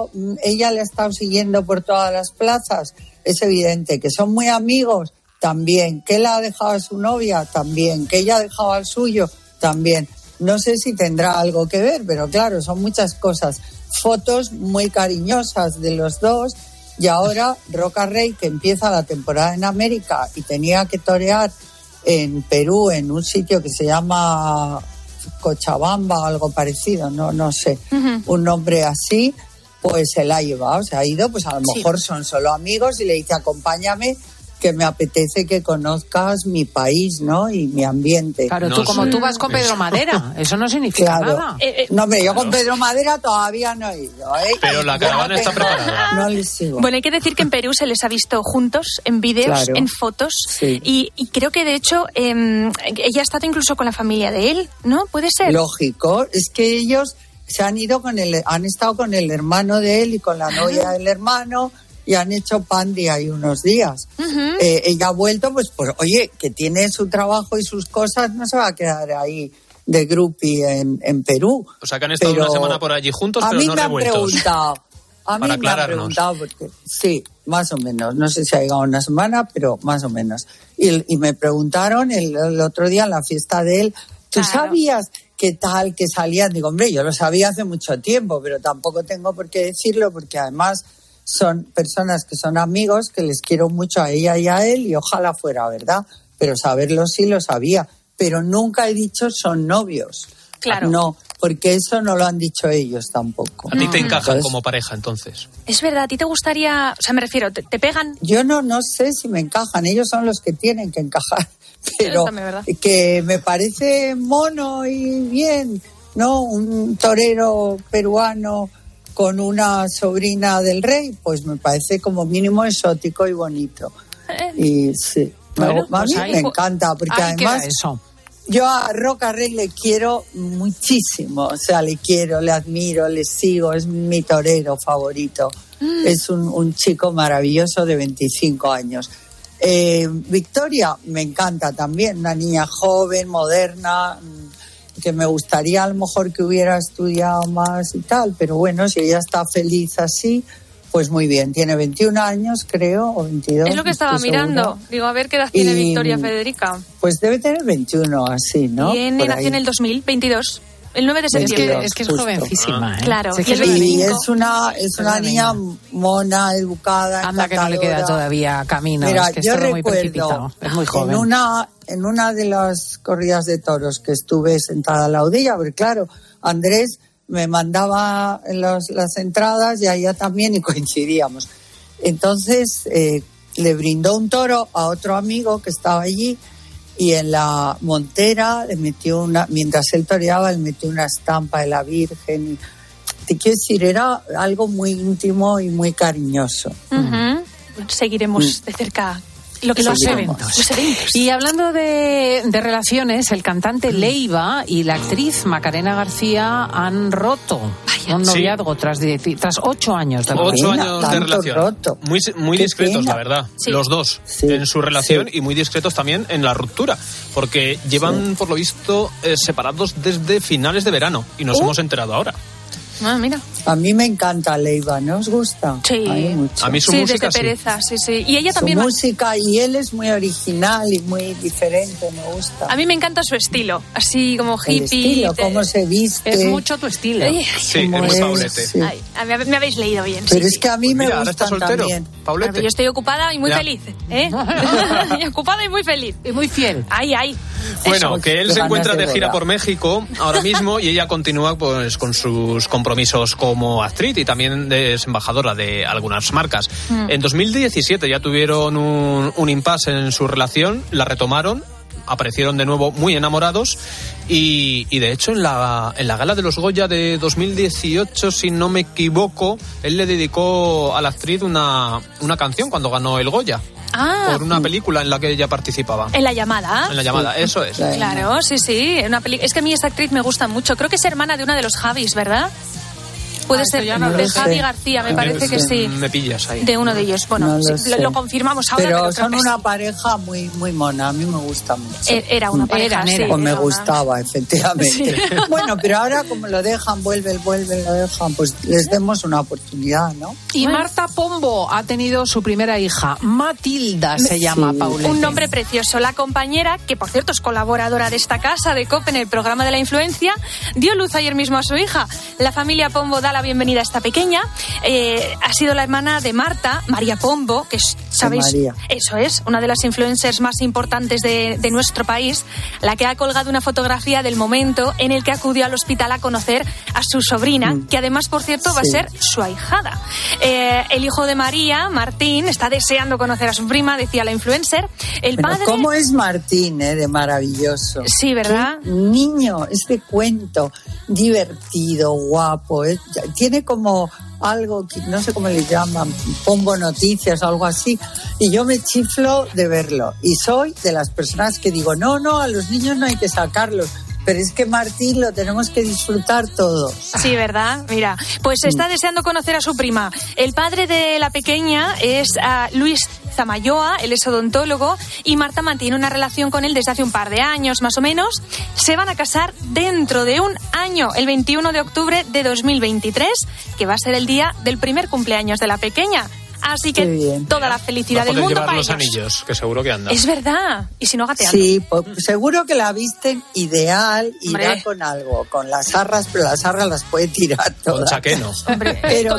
Speaker 12: le ha estado siguiendo por todas las plazas, es evidente. Que son muy amigos, también. Que él ha dejado a su novia, también. Que ella ha dejado al suyo, también. No sé si tendrá algo que ver, pero claro, son muchas cosas. Fotos muy cariñosas de los dos. Y ahora Roca Rey, que empieza la temporada en América y tenía que torear en Perú, en un sitio que se llama Cochabamba o algo parecido, no sé, un nombre así, pues se la ha llevado, se ha ido, pues a lo mejor son solo amigos y le dice: acompáñame, que me apetece que conozcas mi país, ¿no? Y mi ambiente.
Speaker 2: Claro, tú vas con Pedro Madera, eso no significa nada.
Speaker 12: No, hombre, yo con Pedro Madera todavía no he ido, ¿eh?
Speaker 1: Pero la caravana está preparada.
Speaker 12: No les sigo.
Speaker 13: Bueno, hay que decir que en Perú se les ha visto juntos, en vídeos, en fotos, y creo que de hecho ella ha estado incluso con la familia de él, ¿no? ¿Puede ser?
Speaker 12: Lógico, es que ellos se han ido han estado con el hermano de él y con la novia del hermano, y han hecho pandy ahí unos días. Ella ha vuelto, pues oye, que tiene su trabajo y sus cosas, no se va a quedar ahí de groupie en Perú.
Speaker 1: O sea, que han estado una semana por allí juntos, pero no revueltos.
Speaker 12: A mí me han preguntado, porque sí, más o menos, no sé si ha llegado una semana, pero más o menos. Y me preguntaron el otro día en la fiesta de él, ¿tú sabías qué tal que salían? Digo, hombre, yo lo sabía hace mucho tiempo, pero tampoco tengo por qué decirlo, porque además son personas que son amigos, que les quiero mucho a ella y a él, y ojalá fuera verdad, pero saberlo sí lo sabía, pero nunca he dicho son novios.
Speaker 13: Claro.
Speaker 12: No, porque eso no lo han dicho ellos tampoco.
Speaker 1: ¿A ti te encajan como pareja, entonces?
Speaker 13: Es verdad, ¿a ti te gustaría...? O sea, me refiero, ¿te pegan?
Speaker 12: Yo no sé si me encajan, ellos son los que tienen que encajar, pero que me parece mono y bien, ¿no? Un torero peruano con una sobrina del rey, pues me parece como mínimo exótico y bonito. Y sí,
Speaker 2: bueno,
Speaker 12: a mí me encanta, porque además yo a Roca Rey le quiero muchísimo, o sea, le quiero, le admiro, le sigo, es mi torero favorito. Es un chico maravilloso de 25 años. Victoria me encanta también, una niña joven, moderna, que me gustaría a lo mejor que hubiera estudiado más y tal, pero bueno, si ella está feliz así, pues muy bien. Tiene 21 años, creo, o 22.
Speaker 13: Es lo que estaba mirando. Digo, a ver qué edad tiene Victoria Federica.
Speaker 12: Pues debe tener 21, así, ¿no?
Speaker 13: Y nació en el 2022. El 9 de septiembre.
Speaker 2: Es que es jovencísima, ¿eh?
Speaker 13: Claro.
Speaker 12: Y es una niña mona, educada,
Speaker 2: anda, que no le queda todavía camino.
Speaker 12: Mira,
Speaker 2: es que
Speaker 12: yo
Speaker 2: es muy
Speaker 12: recuerdo
Speaker 2: es muy joven.
Speaker 12: En una de las corridas de toros que estuve sentada al lado de ella, porque claro, Andrés me mandaba las entradas y a ella también y coincidíamos. Entonces le brindó un toro a otro amigo que estaba allí, y en la montera le metió mientras él toreaba, le metió una estampa de la Virgen. Te quiero decir, era algo muy íntimo y muy cariñoso.
Speaker 13: Seguiremos de cerca los eventos.
Speaker 2: Y hablando de relaciones, el cantante Leiva y la actriz Macarena García han roto un noviazgo tras 8 años de relación.
Speaker 1: 8 años de relación. Muy discretos, la verdad. Los dos en su relación y muy discretos también en la ruptura. Porque llevan, por lo visto, separados desde finales de verano y nos hemos enterado ahora.
Speaker 13: Mira.
Speaker 12: A mí me encanta Leiva, ¿no os gusta?
Speaker 13: Sí.
Speaker 1: A mí su música
Speaker 13: desde Pereza, sí. Y ella también.
Speaker 12: Su música, y él es muy original y muy diferente, me gusta.
Speaker 13: A mí me encanta su estilo, así como hippie.
Speaker 12: El estilo, cómo se viste.
Speaker 2: Es mucho tu estilo.
Speaker 1: Sí, es muy Paulete.
Speaker 12: Sí.
Speaker 13: Me habéis leído bien.
Speaker 12: Pero es que a mí me gusta también.
Speaker 1: Paulete.
Speaker 13: Yo estoy ocupada y muy feliz, ocupada y muy feliz.
Speaker 2: Y muy fiel.
Speaker 13: Ay.
Speaker 1: Bueno, que él se encuentra de gira por México ahora mismo y ella continúa pues con sus compromisos como actriz y también es embajadora de algunas marcas. En 2017 ya tuvieron un impasse en su relación, la retomaron, aparecieron de nuevo muy enamorados y de hecho en la gala de los Goya de 2018, si no me equivoco, él le dedicó a la actriz una canción cuando ganó el Goya. Por una película en la que ella participaba.
Speaker 13: En La Llamada.
Speaker 1: En La Llamada, eso es.
Speaker 13: Claro, sí. Es que a mí esta actriz me gusta mucho. Creo que es hermana de una de los Javis, ¿verdad? Puede ser de Javi García, me parece que sí.
Speaker 1: Me pillas ahí.
Speaker 13: De uno de ellos. Bueno, lo confirmamos ahora.
Speaker 12: Pero son una pareja muy, muy mona. A mí me gusta mucho.
Speaker 13: Era una pareja, sí.
Speaker 12: Pues me gustaba, efectivamente. Sí. Bueno, pero ahora como lo dejan, vuelven, lo dejan, pues les demos una oportunidad, ¿no?
Speaker 2: Y Marta Pombo ha tenido su primera hija. Matilda se llama, Paulette.
Speaker 13: Un nombre precioso. La compañera, que por cierto es colaboradora de esta casa, de COPE, en el programa de la influencia, dio luz ayer mismo a su hija. La familia Pombo da la bienvenida a esta pequeña. Ha sido la hermana de Marta, María Pombo, que sabéis, eso es, una de las influencers más importantes de nuestro país, la que ha colgado una fotografía del momento en el que acudió al hospital a conocer a su sobrina, que además, por cierto, va a ser su ahijada. El hijo de María, Martín, está deseando conocer a su prima, decía la influencer. El padre...
Speaker 12: ¿Cómo es Martín, de maravilloso?
Speaker 13: Sí, ¿verdad?
Speaker 12: Qué niño, este cuento, divertido, guapo, tiene como algo que no sé cómo le llaman, Pombo Noticias o algo así, y yo me chiflo de verlo. Y soy de las personas que digo, no, a los niños no hay que sacarlos. Pero es que Martín lo tenemos que disfrutar todos.
Speaker 13: Sí, ¿verdad? Mira, pues está deseando conocer a su prima. El padre de la pequeña es Luis Zamayoa, él es odontólogo, y Marta mantiene una relación con él desde hace un par de años, más o menos. Se van a casar dentro de un año, el 21 de octubre de 2023, que va a ser el día del primer cumpleaños de la pequeña. Así que toda la felicidad del mundo para ellos.
Speaker 1: Los anillos, que seguro que andan.
Speaker 13: Es verdad. Y si no, gateando.
Speaker 12: Sí, pues seguro que la visten ideal, irá con algo, con las arras, pero las arras las puede tirar todas.
Speaker 1: Con chaqueno.
Speaker 12: Pero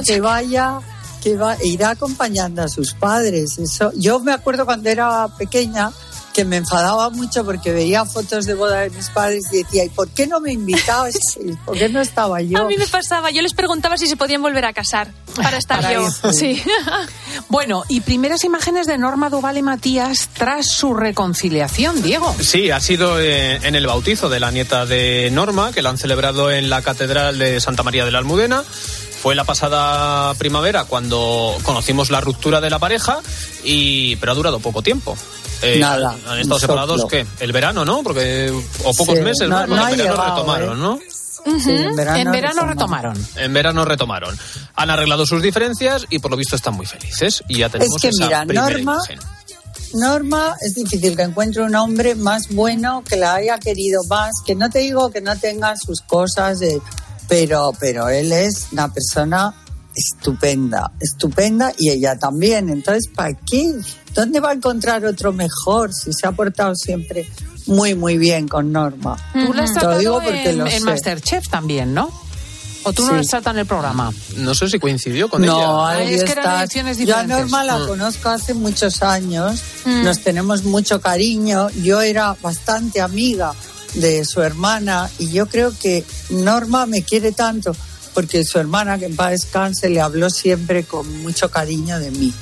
Speaker 12: irá acompañando a sus padres. Eso. Yo me acuerdo cuando era pequeña que me enfadaba mucho porque veía fotos de boda de mis padres y decía, ¿y por qué no me invitabas? ¿Por qué no estaba yo?
Speaker 13: A mí me pasaba, yo les preguntaba si se podían volver a casar para estar yo. Sí.
Speaker 2: Bueno, y primeras imágenes de Norma Duval y Matías tras su reconciliación, Diego.
Speaker 1: Sí, ha sido en el bautizo de la nieta de Norma, que la han celebrado en la Catedral de Santa María de la Almudena. Fue la pasada primavera cuando conocimos la ruptura de la pareja, pero ha durado poco tiempo.
Speaker 12: Nada.
Speaker 1: Han estado separados, ¿qué? El verano, ¿no? Porque pocos meses, ¿no?
Speaker 12: En verano
Speaker 1: retomaron, ¿no?
Speaker 12: Sí, en verano
Speaker 2: retomaron.
Speaker 1: En verano retomaron. Han arreglado sus diferencias y por lo visto están muy felices. Y ya tenemos esa primera imagen.
Speaker 12: Norma, es difícil que encuentre un hombre más bueno, que la haya querido más, que no te digo que no tenga sus cosas, pero él es una persona estupenda y ella también. Entonces, ¿para qué? ¿Dónde va a encontrar otro mejor si se ha portado siempre muy, muy bien con Norma?
Speaker 2: Tú la has tratado en Masterchef también, ¿no? ¿O tú no la has tratado en el programa?
Speaker 1: No sé si coincidió con ella.
Speaker 12: No,
Speaker 2: es que eran ediciones diferentes.
Speaker 12: Yo a Norma la conozco hace muchos años, nos tenemos mucho cariño, yo era bastante amiga de su hermana y yo creo que Norma me quiere tanto porque su hermana, que en paz descanse, le habló siempre con mucho cariño de mí.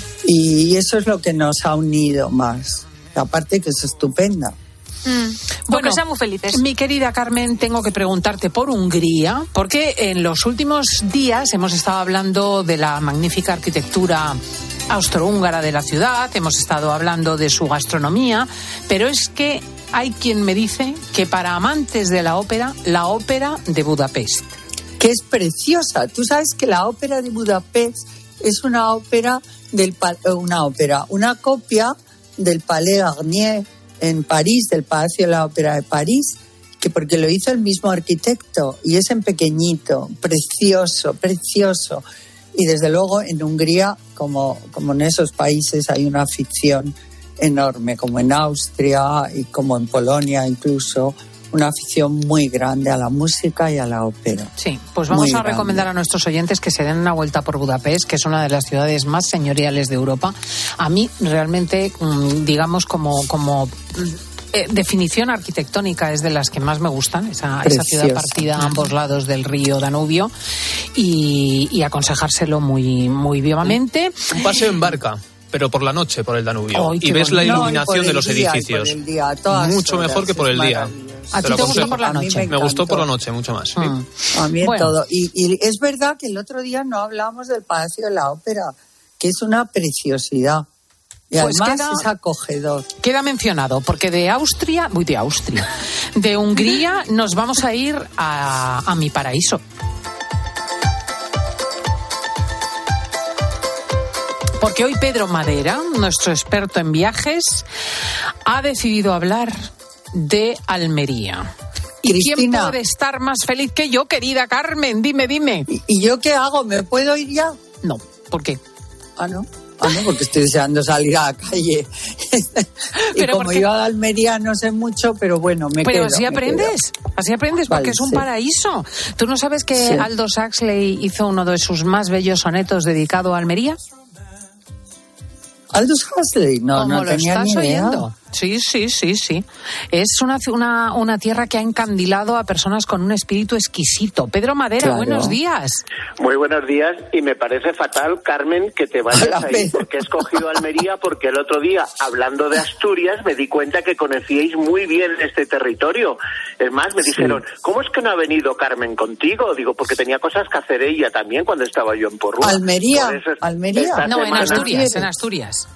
Speaker 12: Y eso es lo que nos ha unido más. Aparte que es estupenda.
Speaker 13: Bueno, seamos felices.
Speaker 2: Mi querida Carmen, tengo que preguntarte por Hungría, porque en los últimos días hemos estado hablando de la magnífica arquitectura austrohúngara de la ciudad, hemos estado hablando de su gastronomía, pero es que hay quien me dice que para amantes de la ópera de Budapest,
Speaker 12: que es preciosa. Tú sabes que la ópera de Budapest es una copia del Palais Garnier en París, del Palacio de la Ópera de París, que porque lo hizo el mismo arquitecto y es en pequeñito, precioso. Y desde luego en Hungría, como en esos países, hay una afición enorme, como en Austria y como en Polonia incluso, una afición muy grande a la música y a la ópera.
Speaker 2: Sí, pues vamos a recomendar a nuestros oyentes que se den una vuelta por Budapest, que es una de las ciudades más señoriales de Europa. A mí realmente, digamos, como definición arquitectónica es de las que más me gustan, esa ciudad partida a ambos lados del río Danubio, y aconsejárselo muy, muy vivamente.
Speaker 1: Un paseo en barca. pero por la noche por el Danubio. Y ves la iluminación de los edificios. Mucho mejor que por el día.
Speaker 2: ¿A ti te gustó por la noche?
Speaker 1: Me gustó por la noche, mucho más. Sí.
Speaker 12: A mí todo. Y es verdad que el otro día no hablamos del Palacio de la Ópera, que es una preciosidad. Y pues además es acogedor.
Speaker 2: Queda mencionado, porque de Hungría nos vamos a ir a mi paraíso. Porque hoy Pedro Madera, nuestro experto en viajes, ha decidido hablar de Almería. ¿Y Cristina, quién puede estar más feliz que yo, querida Carmen? Dime.
Speaker 12: ¿Y yo qué hago? ¿Me puedo ir ya?
Speaker 2: No, ¿por qué?
Speaker 12: No, porque estoy deseando salir a la calle. Y como yo a Almería no sé mucho, pero bueno, me quedo.
Speaker 2: Pero así aprendes, porque es un paraíso. ¿Tú no sabes que Aldous Huxley hizo uno de sus más bellos sonetos dedicado a Almería?
Speaker 12: Aldous Huxley, no tenía ni idea.
Speaker 2: Oyendo. Sí. Es una tierra que ha encandilado a personas con un espíritu exquisito. Pedro Madera, buenos días.
Speaker 5: Muy buenos días, y me parece fatal, Carmen, que te vayas ahí, porque he escogido Almería, porque el otro día, hablando de Asturias, me di cuenta que conocíais muy bien este territorio. Es más, me dijeron, ¿cómo es que no ha venido Carmen contigo? Digo, porque tenía cosas que hacer ella también cuando estaba yo en Porrúa.
Speaker 12: ¿Almería?
Speaker 2: No, en Asturias.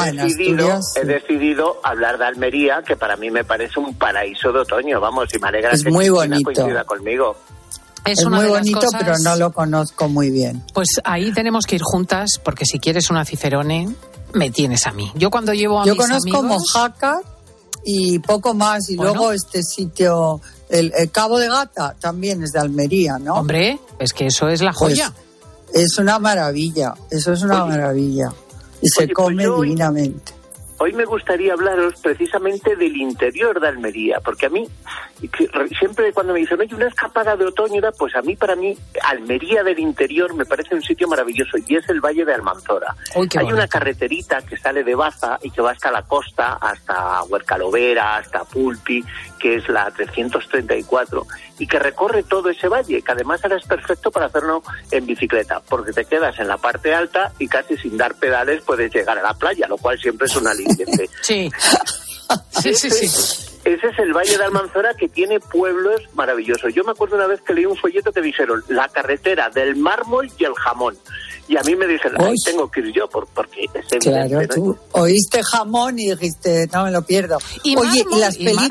Speaker 5: He decidido hablar de Almería, que para mí me parece un paraíso de otoño, vamos, y me alegra
Speaker 12: que
Speaker 5: muy
Speaker 12: bonito.
Speaker 5: Coincida conmigo.
Speaker 12: Es muy bonito, cosas... pero no lo conozco muy bien.
Speaker 2: Pues ahí tenemos que ir juntas, porque si quieres una Cicerone, me tienes a mí. Yo cuando llevo a mis amigos...
Speaker 12: Yo conozco Mojácar y poco más, y luego este sitio, el Cabo de Gata, también es de Almería, ¿no?
Speaker 2: Hombre, es que eso es la joya.
Speaker 12: Pues es una maravilla, maravilla. Y se come divinamente.
Speaker 5: Hoy me gustaría hablaros precisamente del interior de Almería, porque a mí, siempre cuando me dicen, oye, una escapada de otoño, pues para mí, Almería del interior me parece un sitio maravilloso, y es el Valle de Almanzora. Hay una carreterita que sale de Baza y que va hasta la costa, hasta Huercalovera, hasta Pulpi, que es la 334, y que recorre todo ese valle, que además ahora es perfecto para hacerlo en bicicleta, porque te quedas en la parte alta y casi sin dar pedales puedes llegar a la playa, lo cual siempre es un aliciente.
Speaker 2: Sí.
Speaker 5: Ese es el Valle de Almanzora, que tiene pueblos maravillosos. Yo me acuerdo una vez que leí un folleto que dijeron la carretera del mármol y el jamón. Y a mí me dijeron, tengo que ir yo, porque es evidente.
Speaker 12: Claro, ¿no? Tú oíste jamón y dijiste, no me lo pierdo. Oye, y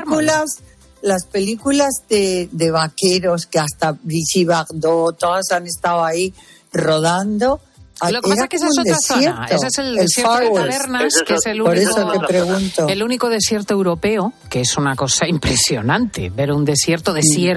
Speaker 12: las películas de vaqueros, que hasta Brigitte Bardot, todas han estado ahí rodando.
Speaker 2: Lo que pasa es que esa es otra zona. Ese es el desierto de Tabernas, que es el único desierto europeo, que es una cosa impresionante. Ver un desierto,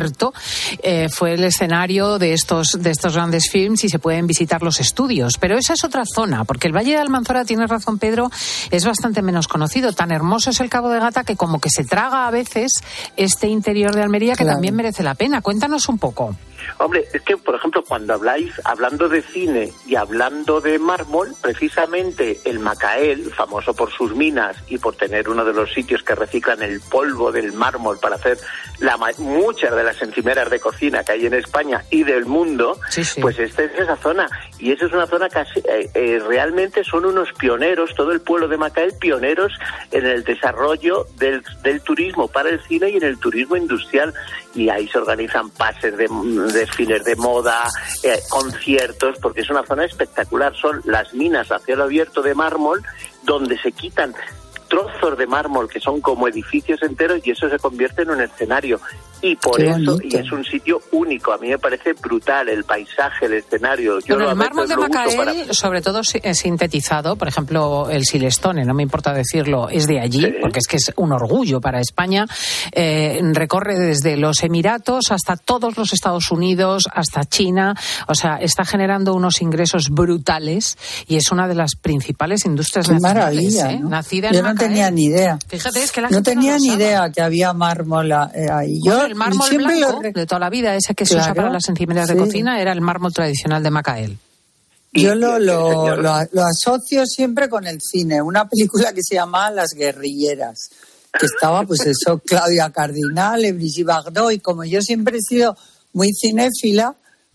Speaker 2: fue el escenario de estos grandes films, y se pueden visitar los estudios. Pero esa es otra zona, porque el Valle de Almanzora, tienes razón, Pedro, es bastante menos conocido. Tan hermoso es el Cabo de Gata que como que se traga a veces este interior de Almería, que también merece la pena. Cuéntanos un poco.
Speaker 5: Hombre, es que, por ejemplo, cuando hablando de cine y hablando de mármol, precisamente el Macael, famoso por sus minas y por tener uno de los sitios que reciclan el polvo del mármol para hacer muchas de las encimeras de cocina que hay en España y del mundo, pues esta es esa zona. Y esa es una zona que realmente son unos pioneros, todo el pueblo de Macael, pioneros en el desarrollo del turismo para el cine y en el turismo industrial. Y ahí se organizan pases de desfiles de moda, conciertos, porque es una zona espectacular. Son las minas a cielo abierto de mármol, donde se quitan trozos de mármol que son como edificios enteros, y eso se convierte en un escenario. Y por eso, y es un sitio único. A mí me parece brutal el paisaje, el escenario.
Speaker 2: Bueno, el mármol de Macael, sobre todo sintetizado, por ejemplo, el Silestone, no me importa decirlo, es de allí, porque es que es un orgullo para España. Recorre desde los Emiratos hasta todos los Estados Unidos, hasta China. O sea, está generando unos ingresos brutales, y es una de las principales industrias nacionales.
Speaker 12: Maravilla, ¿no?
Speaker 2: Nacida en
Speaker 12: Yo
Speaker 2: Macael.
Speaker 12: No tenía ni idea.
Speaker 2: Fíjate, es que la
Speaker 12: no
Speaker 2: gente
Speaker 12: tenía
Speaker 2: no
Speaker 12: ni
Speaker 2: sabe.
Speaker 12: idea que había mármol ahí.
Speaker 2: El mármol blanco de toda la vida, ese que se usa para las encimeras de cocina, era el mármol tradicional de Macael.
Speaker 12: Yo lo asocio siempre con el cine. Una película que se llamaba Las guerrilleras, que estaba, pues eso, Claudia Cardinal, Brigitte Bardot, y como yo siempre he sido muy cinéfila,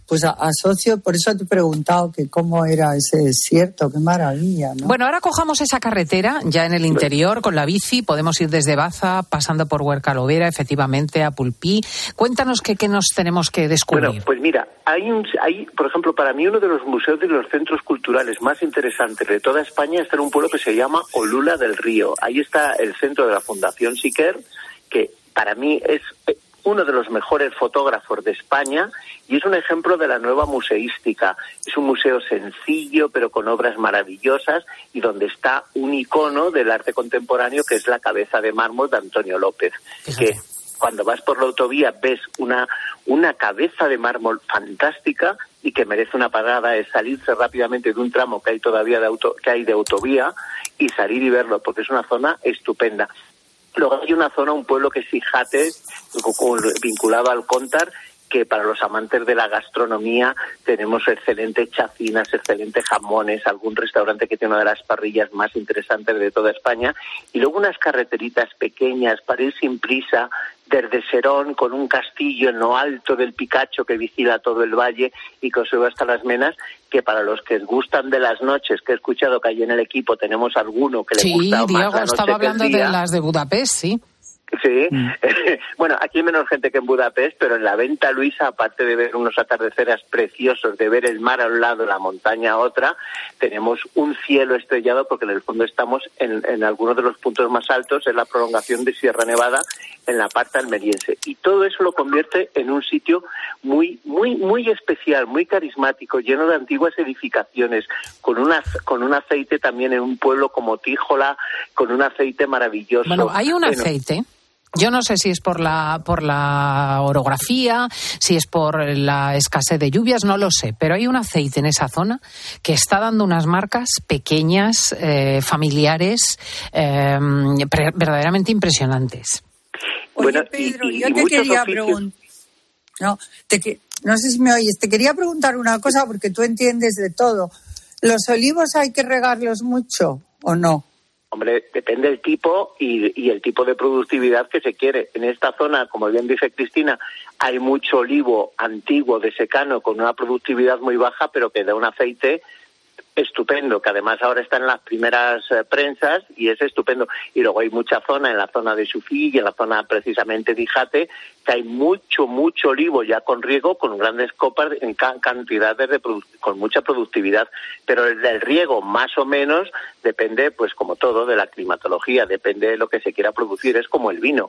Speaker 12: pues asocio, por eso te he preguntado que cómo era ese desierto, qué maravilla, ¿no?
Speaker 2: Bueno, ahora cojamos esa carretera ya en el interior con la bici, podemos ir desde Baza, pasando por Huercalovera, efectivamente, a Pulpí. Cuéntanos qué nos tenemos que descubrir.
Speaker 5: Bueno, pues mira, hay, por ejemplo, para mí uno de los museos de los centros culturales más interesantes de toda España está en un pueblo que se llama Olula del Río. Ahí está el centro de la Fundación Siquer, que para mí es uno de los mejores fotógrafos de España y es un ejemplo de la nueva museística. Es un museo sencillo pero con obras maravillosas y donde está un icono del arte contemporáneo que es la cabeza de mármol de Antonio López. Fíjate. Que cuando vas por la autovía ves una cabeza de mármol fantástica y que merece una parada, es salirse rápidamente de un tramo que hay todavía de autovía y salir y verlo porque es una zona estupenda. Luego hay una zona, un pueblo que es Sijate, vinculado al Cóntar, que para los amantes de la gastronomía tenemos excelentes chacinas, excelentes jamones, algún restaurante que tiene una de las parrillas más interesantes de toda España, y luego unas carreteritas pequeñas para ir sin prisa desde Serón con un castillo en lo alto del Picacho que vigila todo el valle y que os sube hasta las Menas, que para los que gustan de las noches, que he escuchado que allí en el equipo tenemos alguno que le gusta más la noche. Sí, Diego
Speaker 2: estaba hablando de las de Budapest, sí.
Speaker 5: Sí, bueno, aquí hay menos gente que en Budapest, pero en la Venta Luisa, aparte de ver unos atardeceres preciosos, de ver el mar a un lado, la montaña a otra, tenemos un cielo estrellado porque en el fondo estamos en algunos de los puntos más altos, en la prolongación de Sierra Nevada, en la parte almeriense. Y todo eso lo convierte en un sitio muy, muy, muy especial, muy carismático, lleno de antiguas edificaciones, con un aceite también en un pueblo como Tíjola, con un aceite maravilloso.
Speaker 2: Bueno, hay un aceite. Yo no sé si es por la orografía, si es por la escasez de lluvias, no lo sé, pero hay un aceite en esa zona que está dando unas marcas pequeñas, familiares, verdaderamente impresionantes.
Speaker 12: Oye, Pedro, yo te quería preguntar, no sé si me oyes, te quería preguntar una cosa porque tú entiendes de todo. ¿Los olivos hay que regarlos mucho o no?
Speaker 5: Hombre, depende del tipo y el tipo de productividad que se quiere. En esta zona, como bien dice Cristina, hay mucho olivo antiguo de secano con una productividad muy baja, pero que da un aceite estupendo, que además ahora está en las primeras prensas y es estupendo. Y luego hay mucha zona, en la zona de Sufí y en la zona precisamente de Ijate, que hay mucho olivo ya con riego, con grandes copas en cantidades con mucha productividad. Pero el del riego más o menos depende, pues como todo, de la climatología, depende de lo que se quiera producir, es como el vino.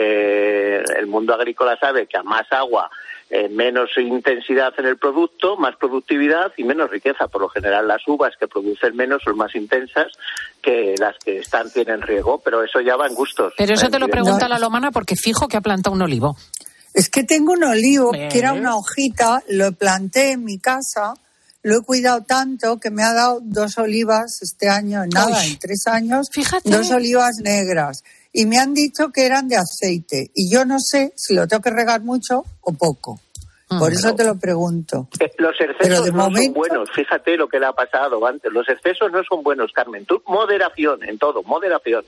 Speaker 5: El mundo agrícola sabe que a más agua, menos intensidad en el producto, más productividad y menos riqueza. Por lo general las uvas que producen menos son más intensas que las que tienen riego, pero eso ya va en gustos.
Speaker 2: Pero eso te lo pregunta la Lomana porque fijo que ha plantado un olivo.
Speaker 12: Es que tengo un olivo que era una hojita, lo planté en mi casa, lo he cuidado tanto que me ha dado 2 olivas este año, en 3 años, fíjate. 2 olivas negras. Y me han dicho que eran de aceite. Y yo no sé si lo tengo que regar mucho o poco. Por eso te lo pregunto.
Speaker 5: Los excesos son buenos. Fíjate lo que le ha pasado antes. Los excesos no son buenos, Carmen. Tú, moderación en todo, moderación.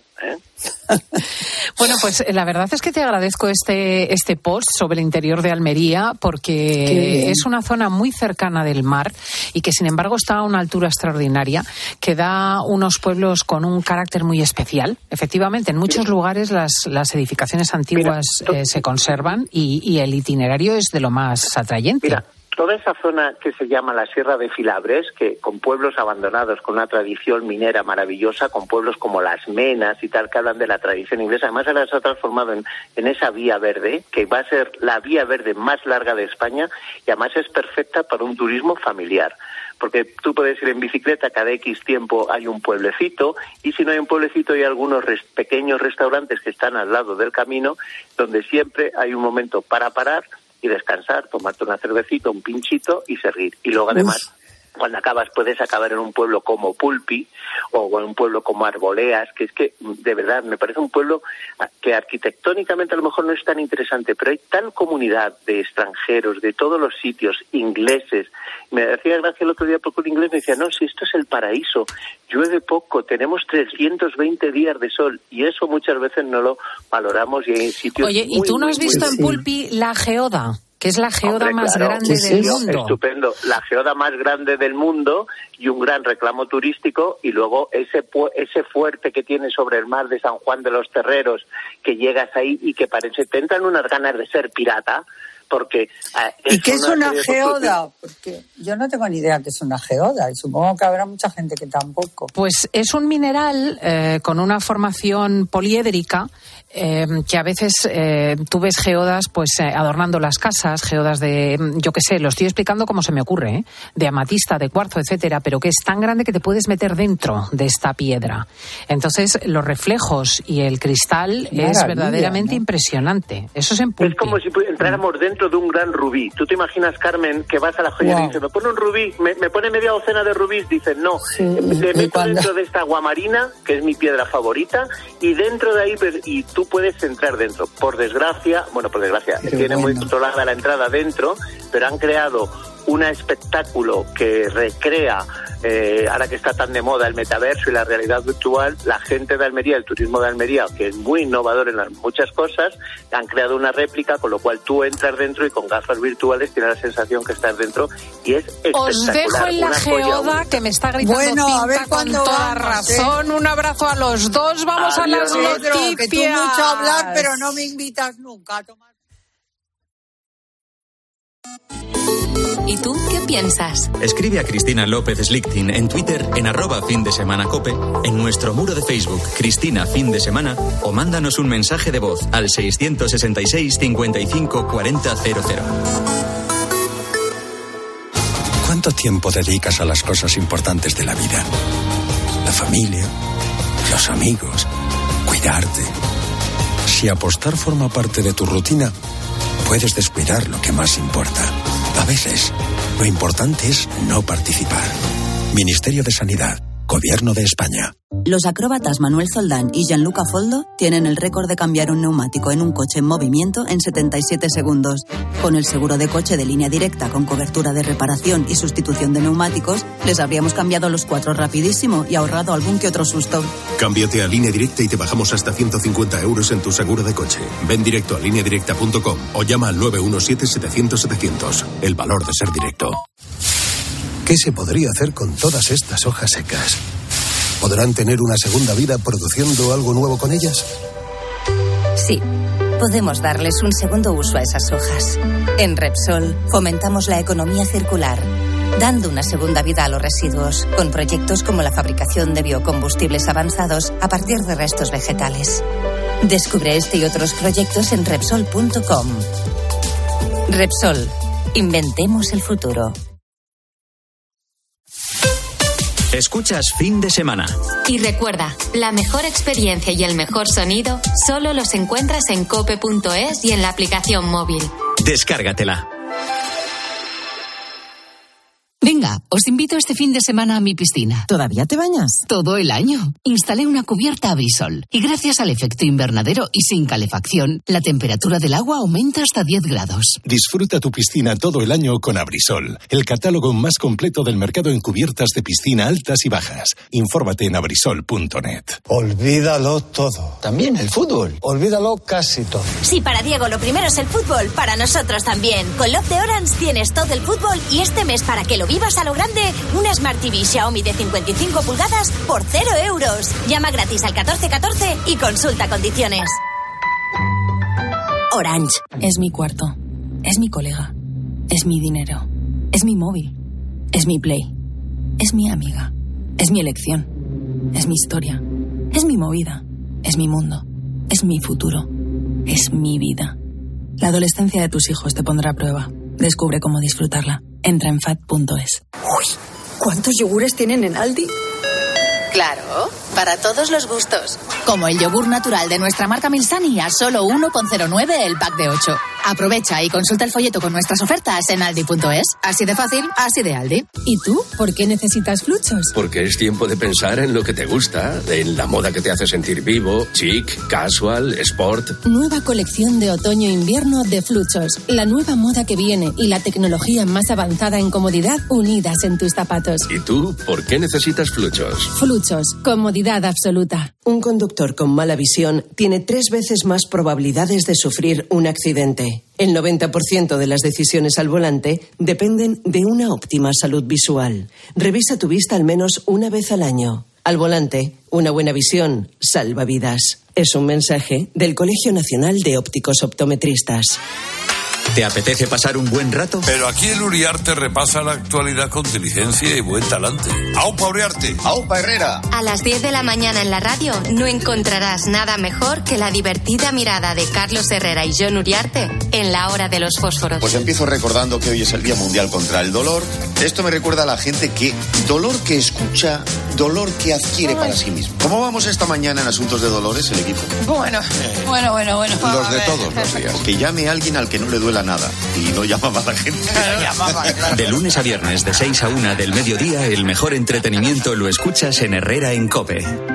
Speaker 2: Bueno, pues la verdad es que te agradezco este post sobre el interior de Almería porque es una zona muy cercana del mar y que sin embargo está a una altura extraordinaria que da unos pueblos con un carácter muy especial. Efectivamente, en muchos lugares las edificaciones antiguas se conservan y el itinerario es de lo más atrayente.
Speaker 5: Mira, toda esa zona que se llama la Sierra de Filabres, que con pueblos abandonados, con una tradición minera maravillosa, con pueblos como Las Menas y tal, que hablan de la tradición inglesa, además se las ha transformado en esa vía verde, que va a ser la vía verde más larga de España y además es perfecta para un turismo familiar. Porque tú puedes ir en bicicleta, cada X tiempo hay un pueblecito, y si no hay un pueblecito hay algunos pequeños restaurantes que están al lado del camino, donde siempre hay un momento para parar y descansar, tomarte una cervecita, un pinchito y seguir. Y luego además, cuando acabas, puedes acabar en un pueblo como Pulpí o en un pueblo como Arboleas, que es que, de verdad, me parece un pueblo que arquitectónicamente a lo mejor no es tan interesante, pero hay tal comunidad de extranjeros, de todos los sitios, ingleses. Me hacía gracia el otro día porque un inglés me decía, no, si esto es el paraíso, llueve poco, tenemos 320 días de sol, y eso muchas veces no lo valoramos y hay sitios.
Speaker 2: Oye, ¿y tú no has visto en Pulpí la geoda? que es la geoda más grande del mundo.
Speaker 5: Estupendo, la geoda más grande del mundo y un gran reclamo turístico, y luego ese fuerte que tiene sobre el mar de San Juan de los Terreros, que llegas ahí y que parece, te entran unas ganas de ser pirata, porque...
Speaker 12: ¿Y qué es una geoda? Porque yo no tengo ni idea qué es una geoda, y supongo que habrá mucha gente que tampoco.
Speaker 2: Pues es un mineral con una formación poliédrica, que a veces tú ves geodas pues adornando las casas, geodas de, yo qué sé, lo estoy explicando como se me ocurre, de amatista, de cuarzo, etcétera, pero que es tan grande que te puedes meter dentro de esta piedra. Entonces, los reflejos y el cristal es verdaderamente impresionante. Eso es en Pulpi.
Speaker 5: Es como si entráramos dentro de un gran rubí. Tú te imaginas, Carmen, que vas a la joyería y dices, me pone un rubí, me pone media docena de rubíes, dices, no, te meto dentro de esta aguamarina, que es mi piedra favorita, y dentro de ahí, y tú puedes entrar dentro. Por desgracia, tiene muy controlada la entrada dentro, pero han creado un espectáculo que recrea, ahora que está tan de moda el metaverso y la realidad virtual, la gente de Almería, el turismo de Almería, que es muy innovador en muchas cosas, han creado una réplica, con lo cual tú entras dentro y con gafas virtuales tienes la sensación que estás dentro, y es espectacular.
Speaker 2: Os dejo en la geoda, que me está gritando Cinta con toda razón. Un abrazo a los dos, vamos a las noticias.
Speaker 12: Que tú mucho hablar, pero no me invitas nunca a tomar.
Speaker 4: ¿Y tú qué piensas?
Speaker 3: Escribe a Cristina López Slichting en Twitter en @findesemanacope, en nuestro muro de Facebook Cristina Fin de Semana, o mándanos un mensaje de voz al 666 55 40 00.
Speaker 28: ¿Cuánto tiempo dedicas a las cosas importantes de la vida? La familia, los amigos, cuidarte. Si apostar forma parte de tu rutina, puedes descuidar lo que más importa. A veces, lo importante es no participar. Ministerio de Sanidad, Gobierno de España.
Speaker 6: Los acróbatas Manuel Zoldán y Gianluca Foldo tienen el récord de cambiar un neumático en un coche en movimiento en 77 segundos. Con el seguro de coche de Línea Directa con cobertura de reparación y sustitución de neumáticos, les habríamos cambiado los 4 rapidísimo y ahorrado algún que otro susto.
Speaker 7: Cámbiate a Línea Directa y te bajamos hasta 150 euros en tu seguro de coche. Ven directo a lineadirecta.com o llama al 917-700-700. El valor de ser directo.
Speaker 28: ¿Qué se podría hacer con todas estas hojas secas? ¿Podrán tener una segunda vida produciendo algo nuevo con ellas?
Speaker 8: Sí, podemos darles un segundo uso a esas hojas. En Repsol fomentamos la economía circular, dando una segunda vida a los residuos, con proyectos como la fabricación de biocombustibles avanzados a partir de restos vegetales. Descubre este y otros proyectos en Repsol.com. Repsol, inventemos el futuro.
Speaker 3: Escuchas Fin de Semana.
Speaker 4: Y recuerda, la mejor experiencia y el mejor sonido solo los encuentras en cope.es y en la aplicación móvil.
Speaker 3: Descárgatela.
Speaker 9: Venga, os invito este fin de semana a mi piscina.
Speaker 10: ¿Todavía te bañas?
Speaker 9: Todo el año. Instalé una cubierta Abrisol y gracias al efecto invernadero y sin calefacción, la temperatura del agua aumenta hasta 10 grados.
Speaker 24: Disfruta tu piscina todo el año con Abrisol, el catálogo más completo del mercado en cubiertas de piscina altas y bajas. Infórmate en abrisol.net.
Speaker 11: Olvídalo todo. También el fútbol. Olvídalo casi todo.
Speaker 14: Si para Diego lo primero es el fútbol, para nosotros también. Con Love de Orange tienes todo el fútbol y este mes, para que lo vivas a lo grande, una Smart TV Xiaomi de 55 pulgadas por 0 euros. Llama gratis al 1414 y consulta condiciones.
Speaker 15: Orange. Es mi cuarto. Es mi colega. Es mi dinero. Es mi móvil. Es mi Play. Es mi amiga. Es mi elección. Es mi historia. Es mi movida. Es mi mundo. Es mi futuro. Es mi vida. La adolescencia de tus hijos te pondrá a prueba. Descubre cómo disfrutarla. Entra en fat.es.
Speaker 11: Uy, ¿cuántos yogures tienen en Aldi?
Speaker 15: Claro, para todos los gustos. Como el yogur natural de nuestra marca Milsani a solo 1,09 el pack de 8. Aprovecha y consulta el folleto con nuestras ofertas en aldi.es. Así de fácil, así de Aldi. ¿Y tú? ¿Por qué necesitas Fluchos?
Speaker 16: Porque es tiempo de pensar en lo que te gusta, en la moda que te hace sentir vivo, chic, casual, sport.
Speaker 15: Nueva colección de otoño-invierno de Fluchos. La nueva moda que viene y la tecnología más avanzada en comodidad unidas en tus zapatos.
Speaker 16: ¿Y tú? ¿Por qué necesitas Fluchos?
Speaker 15: Fluchos. Comodidad absoluta.
Speaker 17: Un conductor con mala visión tiene 3 veces más probabilidades de sufrir un accidente.
Speaker 10: Cope. El 90% de las decisiones al volante dependen de una óptima salud visual. Revisa tu vista al menos una vez al año. Al volante, una buena visión salva vidas. Es un mensaje del Colegio Nacional de Ópticos Optometristas.
Speaker 3: ¿Te apetece pasar un buen rato?
Speaker 19: Pero aquí el Uriarte repasa la actualidad con diligencia y buen talante. ¡Aupa Uriarte!
Speaker 32: ¡Aupa Herrera!
Speaker 4: A las 10 de la mañana en la radio no encontrarás nada mejor que la divertida mirada de Carlos Herrera y Jon Uriarte en la hora de los fósforos.
Speaker 32: Pues empiezo recordando que hoy es el Día Mundial contra el Dolor. Esto me recuerda a la gente que dolor que escucha, dolor que adquiere para sí mismo. ¿Cómo vamos esta mañana en asuntos de dolores, el equipo?
Speaker 17: Bueno.
Speaker 32: Los de todos los días. Que llame a alguien al que no le duela nada. Y no llamaba a la gente.
Speaker 3: De lunes a viernes, de 6 a 1 del mediodía, el mejor entretenimiento lo escuchas en Herrera en COPE.